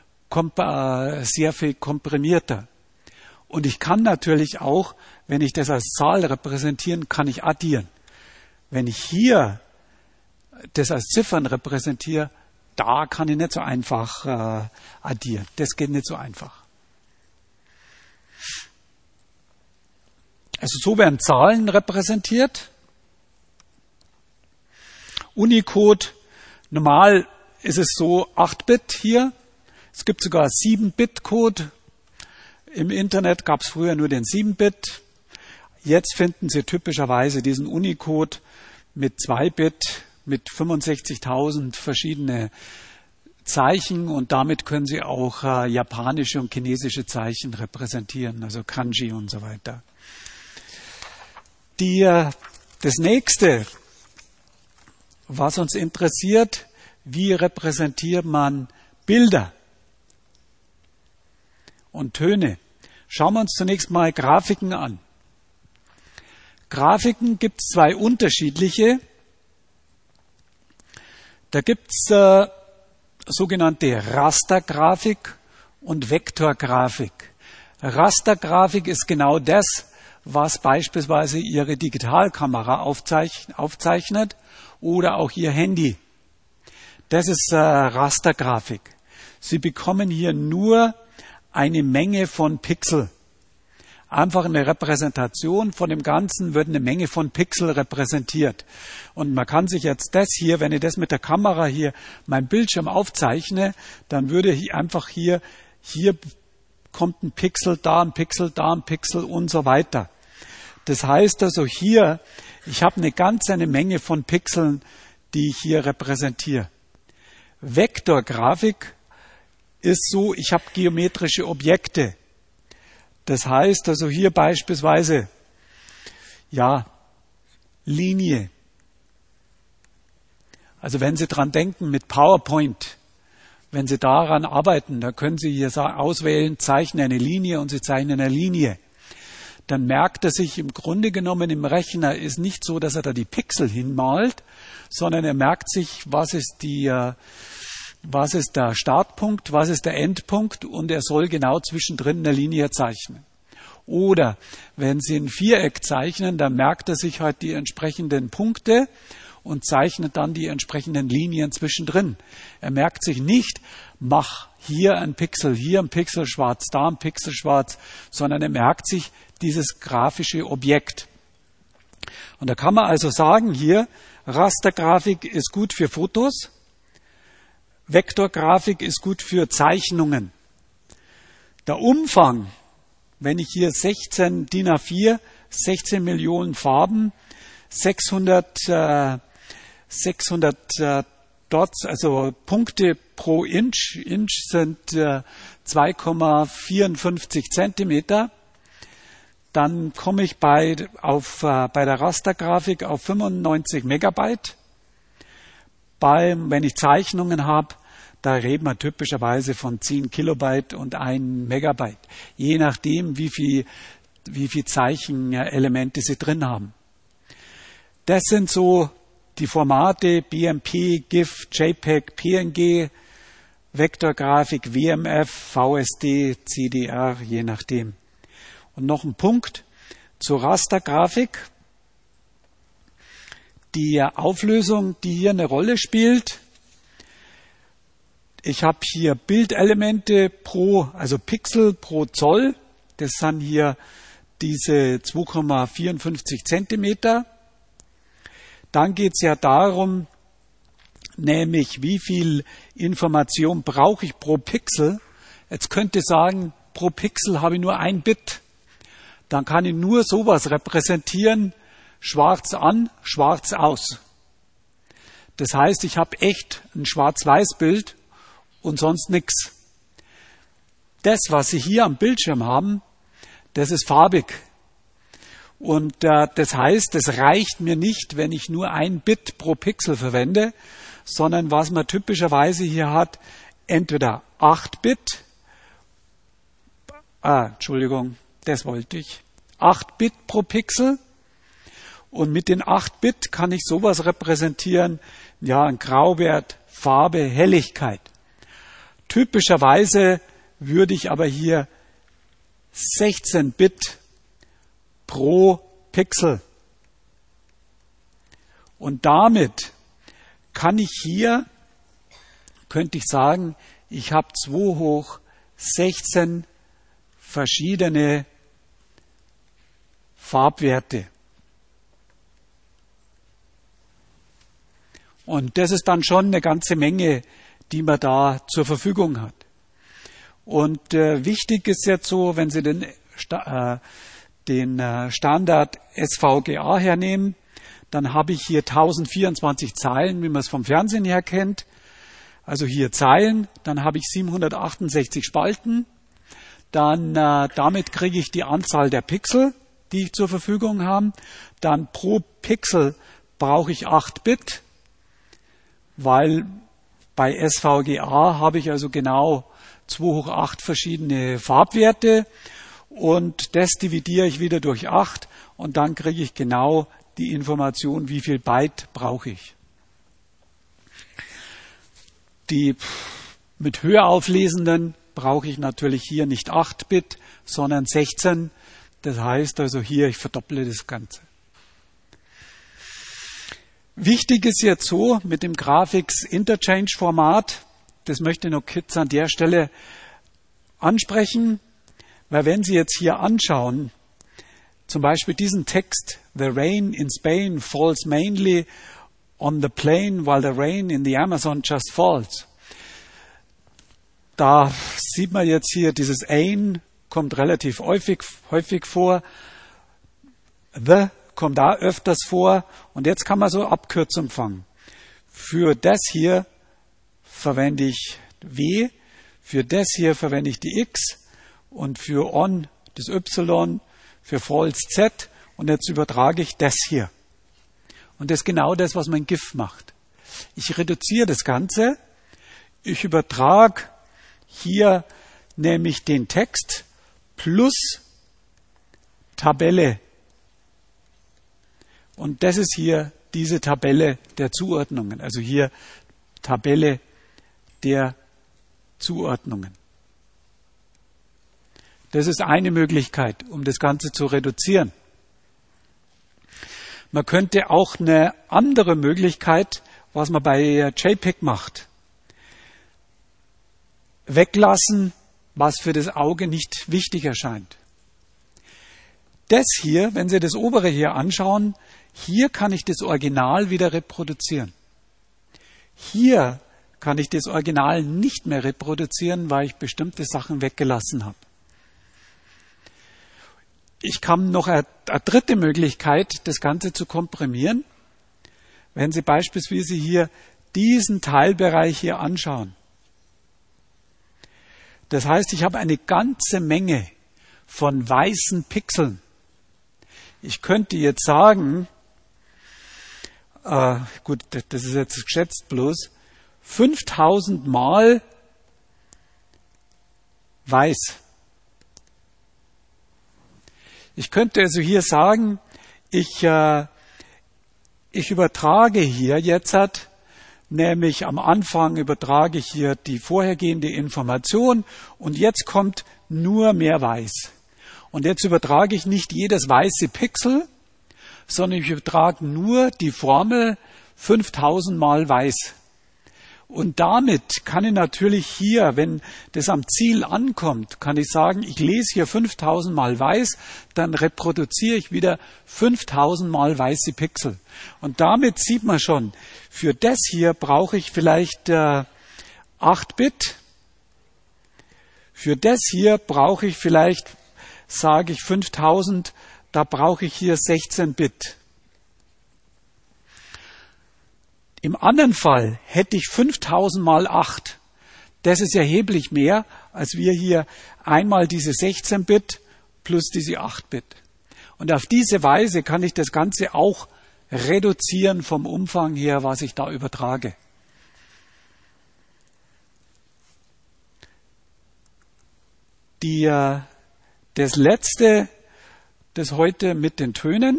komprimierter. Und ich kann natürlich auch, wenn ich das als Zahl repräsentieren, kann ich addieren. Wenn ich hier das als Ziffern repräsentiere, da kann ich nicht so einfach addieren. Das geht nicht so einfach. Also so werden Zahlen repräsentiert. Unicode, normal ist es so 8-Bit hier. Es gibt sogar 7-Bit-Code. Im Internet gab es früher nur den 7-Bit. Jetzt finden Sie typischerweise diesen Unicode mit 2-Bit, mit 65.000 verschiedene Zeichen und damit können Sie auch japanische und chinesische Zeichen repräsentieren, also Kanji und so weiter. Das nächste, was uns interessiert, wie repräsentiert man Bilder und Töne? Schauen wir uns zunächst mal Grafiken an. Grafiken gibt es zwei unterschiedliche. Da gibt es sogenannte Rastergrafik und Vektorgrafik. Rastergrafik ist genau das, was beispielsweise Ihre Digitalkamera aufzeichnet oder auch Ihr Handy. Das ist Rastergrafik. Sie bekommen hier nur eine Menge von Pixel. Einfach eine Repräsentation von dem Ganzen wird eine Menge von Pixel repräsentiert. Und man kann sich jetzt das hier, wenn ich das mit der Kamera hier mein Bildschirm aufzeichne, dann würde ich einfach hier kommt ein Pixel, da ein Pixel, da ein Pixel und so weiter. Das heißt also hier, ich habe eine Menge von Pixeln, die ich hier repräsentiere. Vektorgrafik ist so, ich habe geometrische Objekte. Das heißt also hier beispielsweise, Linie. Also wenn Sie dran denken mit PowerPoint, wenn Sie daran arbeiten, dann können Sie hier auswählen, zeichne eine Linie und Sie zeichnen eine Linie. Dann merkt er sich im Grunde genommen im Rechner ist nicht so, dass er da die Pixel hinmalt, sondern er merkt sich, was ist der Startpunkt, was ist der Endpunkt und er soll genau zwischendrin eine Linie zeichnen. Oder wenn Sie ein Viereck zeichnen, dann merkt er sich halt die entsprechenden Punkte und zeichnet dann die entsprechenden Linien zwischendrin. Er merkt sich nicht, mach hier ein Pixel schwarz, da ein Pixel schwarz, sondern er merkt sich dieses grafische Objekt. Und da kann man also sagen hier, Rastergrafik ist gut für Fotos, Vektorgrafik ist gut für Zeichnungen. Der Umfang, wenn ich hier 16 DIN A4, 16 Millionen Farben, 600 Dots, also Punkte pro Inch. Inch sind 2,54 Zentimeter. Dann komme ich bei der Rastergrafik auf 95 Megabyte. Wenn ich Zeichnungen habe, da reden wir typischerweise von 10 Kilobyte und 1 Megabyte. Je nachdem, wie viel Zeichenelemente Sie drin haben. Das sind so die Formate BMP, GIF, JPEG, PNG, Vektorgrafik, WMF, VSD, CDR, je nachdem. Und noch ein Punkt zur Rastergrafik. Die Auflösung, die hier eine Rolle spielt. Ich habe hier Bildelemente also Pixel pro Zoll. Das sind hier diese 2,54 Zentimeter. Dann geht es ja darum, nämlich wie viel Information brauche ich pro Pixel. Jetzt könnte ich sagen, pro Pixel habe ich nur 1 Bit. Dann kann ich nur sowas repräsentieren, schwarz an, schwarz aus. Das heißt, ich habe echt ein Schwarz-Weiß-Bild und sonst nichts. Das, was Sie hier am Bildschirm haben, das ist farbig. Und das heißt, es reicht mir nicht, wenn ich nur 1 Bit pro Pixel verwende, sondern was man typischerweise hier hat, entweder 8 Bit, 8 Bit pro Pixel. Und mit den 8 Bit kann ich sowas repräsentieren, ein Grauwert, Farbe, Helligkeit. Typischerweise würde ich aber hier 16 Bit pro Pixel. Und damit könnte ich sagen, ich habe 2 hoch 16 verschiedene Farbwerte. Und das ist dann schon eine ganze Menge, die man da zur Verfügung hat. Und wichtig ist jetzt so, wenn Sie den Standard SVGA hernehmen, dann habe ich hier 1024 Zeilen, wie man es vom Fernsehen her kennt. Also hier Zeilen, dann habe ich 768 Spalten. Dann damit kriege ich die Anzahl der Pixel, die ich zur Verfügung habe. Dann pro Pixel brauche ich 8 Bit, weil bei SVGA habe ich also genau 2 hoch 8 verschiedene Farbwerte und das dividiere ich wieder durch 8 und dann kriege ich genau die Information, wie viel Byte brauche ich. Die mit höher auflesenden brauche ich natürlich hier nicht 8 Bit, sondern 16. Das heißt also hier, ich verdopple das Ganze. Wichtig ist jetzt so mit dem Graphics Interchange Format, das möchte ich noch kurz an der Stelle ansprechen, weil wenn Sie jetzt hier anschauen, zum Beispiel diesen Text, The rain in Spain falls mainly on the plain, while the rain in the Amazon just falls. Da sieht man jetzt hier, dieses ein kommt relativ häufig vor. The kommt da öfters vor. Und jetzt kann man so Abkürzung fangen. Für das hier verwende ich W, für das hier verwende ich die X und für on das Y, für false Z. Und jetzt übertrage ich das hier. Und das ist genau das, was mein GIF macht. Ich reduziere das Ganze. Ich übertrage hier nämlich den Text plus Tabelle. Und das ist hier diese Tabelle der Zuordnungen. Also hier Tabelle der Zuordnungen. Das ist eine Möglichkeit, um das Ganze zu reduzieren. Man könnte auch eine andere Möglichkeit, was man bei JPEG macht, weglassen, was für das Auge nicht wichtig erscheint. Das hier, wenn Sie das obere hier anschauen, hier kann ich das Original wieder reproduzieren. Hier kann ich das Original nicht mehr reproduzieren, weil ich bestimmte Sachen weggelassen habe. Ich kann noch eine dritte Möglichkeit, das Ganze zu komprimieren. Wenn Sie beispielsweise hier diesen Teilbereich hier anschauen. Das heißt, ich habe eine ganze Menge von weißen Pixeln. Ich könnte jetzt sagen, gut, das ist jetzt geschätzt bloß, 5000 Mal weiß. Ich könnte also hier sagen, ich übertrage hier jetzt, nämlich am Anfang übertrage ich hier die vorhergehende Information und jetzt kommt nur mehr Weiß. Und jetzt übertrage ich nicht jedes weiße Pixel, sondern ich übertrage nur die Formel 5000 mal Weiß. Und damit kann ich natürlich hier, wenn das am Ziel ankommt, kann ich sagen, ich lese hier 5000 mal weiß, dann reproduziere ich wieder 5000 mal weiße Pixel. Und damit sieht man schon, für das hier brauche ich vielleicht 8 Bit. Für das hier brauche ich vielleicht, sage ich 5000, da brauche ich hier 16 Bit. Im anderen Fall hätte ich 5000 mal 8. Das ist erheblich mehr, als wir hier einmal diese 16 Bit plus diese 8 Bit. Und auf diese Weise kann ich das Ganze auch reduzieren vom Umfang her, was ich da übertrage. Das letzte, das heute mit den Tönen.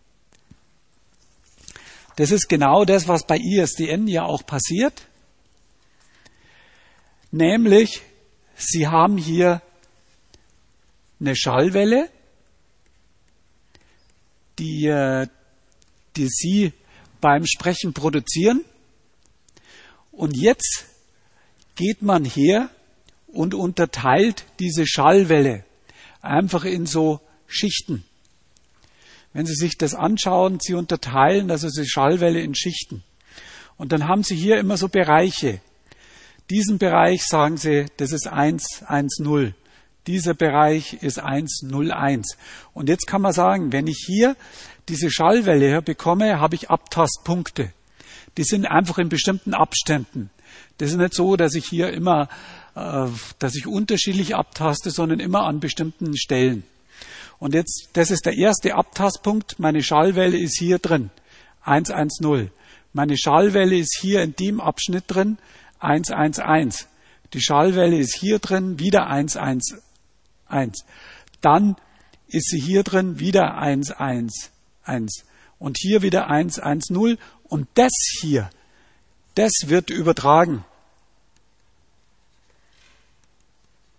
Das ist genau das, was bei ISDN ja auch passiert. Nämlich, Sie haben hier eine Schallwelle, die Sie beim Sprechen produzieren. Und jetzt geht man her und unterteilt diese Schallwelle einfach in so Schichten. Wenn Sie sich das anschauen, Sie unterteilen also die Schallwelle in Schichten. Und dann haben Sie hier immer so Bereiche. Diesen Bereich sagen Sie, das ist 1, 1, 0. Dieser Bereich ist 1, 0, 1. Und jetzt kann man sagen, wenn ich hier diese Schallwelle hier bekomme, habe ich Abtastpunkte. Die sind einfach in bestimmten Abständen. Das ist nicht so, dass ich hier immer, dass ich unterschiedlich abtaste, sondern immer an bestimmten Stellen. Und jetzt, das ist der erste Abtastpunkt. Meine Schallwelle ist hier drin. 1, 1, 0. Meine Schallwelle ist hier in dem Abschnitt drin. 1, 1, 1. Die Schallwelle ist hier drin. Wieder 1, 1, 1. Dann ist sie hier drin. Wieder 1, 1, 1. Und hier wieder 1, 1, 0. Und das hier, das wird übertragen.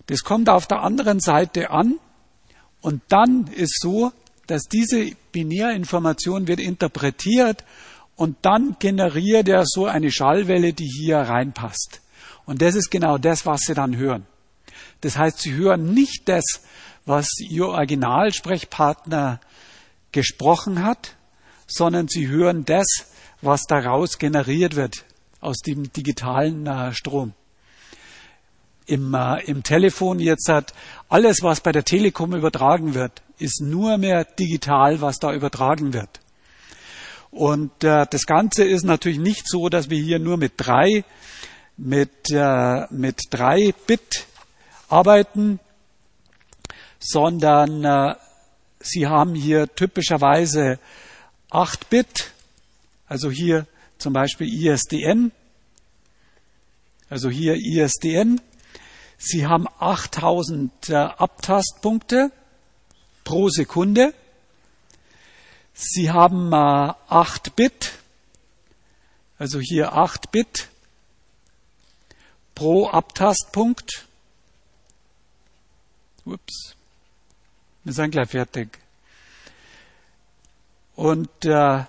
Das kommt auf der anderen Seite an und dann ist so, dass diese Binärinformation wird interpretiert und dann generiert er so eine Schallwelle, die hier reinpasst. Und das ist genau das, was Sie dann hören. Das heißt, Sie hören nicht das, was Ihr Originalsprechpartner gesprochen hat, sondern Sie hören das, was daraus generiert wird aus dem digitalen Strom. Im Telefon jetzt hat alles, was bei der Telekom übertragen wird, ist nur mehr digital, was da übertragen wird. Und das Ganze ist natürlich nicht so, dass wir hier nur mit 3 Bit arbeiten, sondern Sie haben hier typischerweise 8 Bit, also hier zum Beispiel ISDN, also hier ISDN. Sie haben 8000 Abtastpunkte pro Sekunde. Sie haben 8 Bit, also hier 8 Bit pro Abtastpunkt. Ups, wir sind gleich fertig. Und da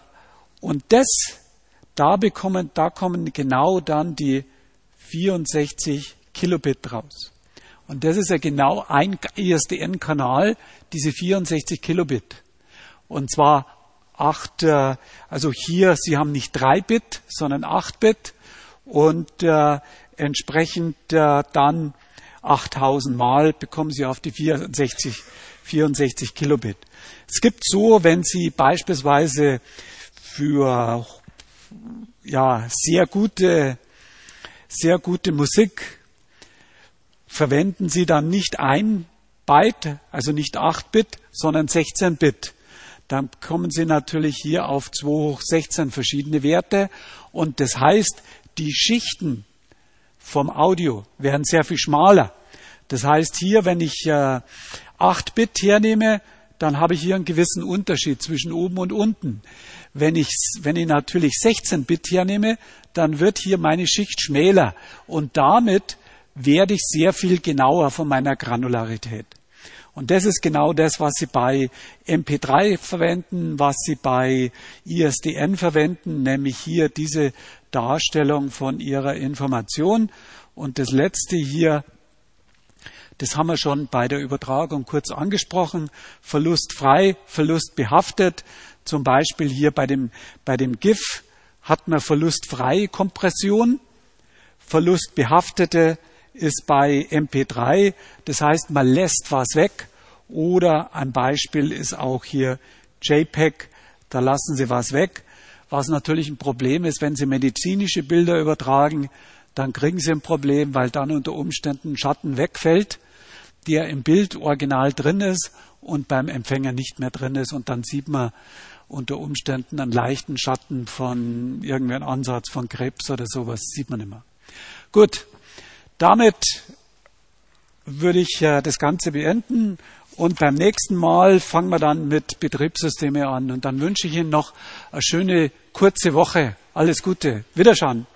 kommen genau dann die 64 Kilobit raus. Und das ist ja genau ein ISDN-Kanal, diese 64 Kilobit. Und zwar 8, also hier, Sie haben nicht 3 Bit, sondern 8 Bit und entsprechend dann 8000 Mal bekommen Sie auf die 64 Kilobit. Es gibt so, wenn Sie beispielsweise für sehr gute Musik verwenden Sie dann nicht 1 Byte, also nicht 8 Bit, sondern 16 Bit. Dann kommen Sie natürlich hier auf 2 hoch 16 verschiedene Werte und das heißt, die Schichten vom Audio werden sehr viel schmaler. Das heißt hier, wenn ich 8 Bit hernehme, dann habe ich hier einen gewissen Unterschied zwischen oben und unten. Wenn ich natürlich 16 Bit hernehme, dann wird hier meine Schicht schmäler und damit werde ich sehr viel genauer von meiner Granularität. Und das ist genau das, was Sie bei MP3 verwenden, was Sie bei ISDN verwenden, nämlich hier diese Darstellung von Ihrer Information. Und das letzte hier, das haben wir schon bei der Übertragung kurz angesprochen, verlustfrei, verlustbehaftet. Zum Beispiel hier bei dem GIF hat man verlustfreie Kompression, verlustbehaftete ist bei MP3, das heißt, man lässt was weg. Oder ein Beispiel ist auch hier JPEG, da lassen Sie was weg. Was natürlich ein Problem ist, wenn Sie medizinische Bilder übertragen, dann kriegen Sie ein Problem, weil dann unter Umständen ein Schatten wegfällt, der im Bild original drin ist und beim Empfänger nicht mehr drin ist. Und dann sieht man unter Umständen einen leichten Schatten von irgendeinem Ansatz von Krebs oder sowas, sieht man immer. Gut. Damit würde ich das Ganze beenden und beim nächsten Mal fangen wir dann mit Betriebssysteme an und dann wünsche ich Ihnen noch eine schöne kurze Woche. Alles Gute. Wiederschauen.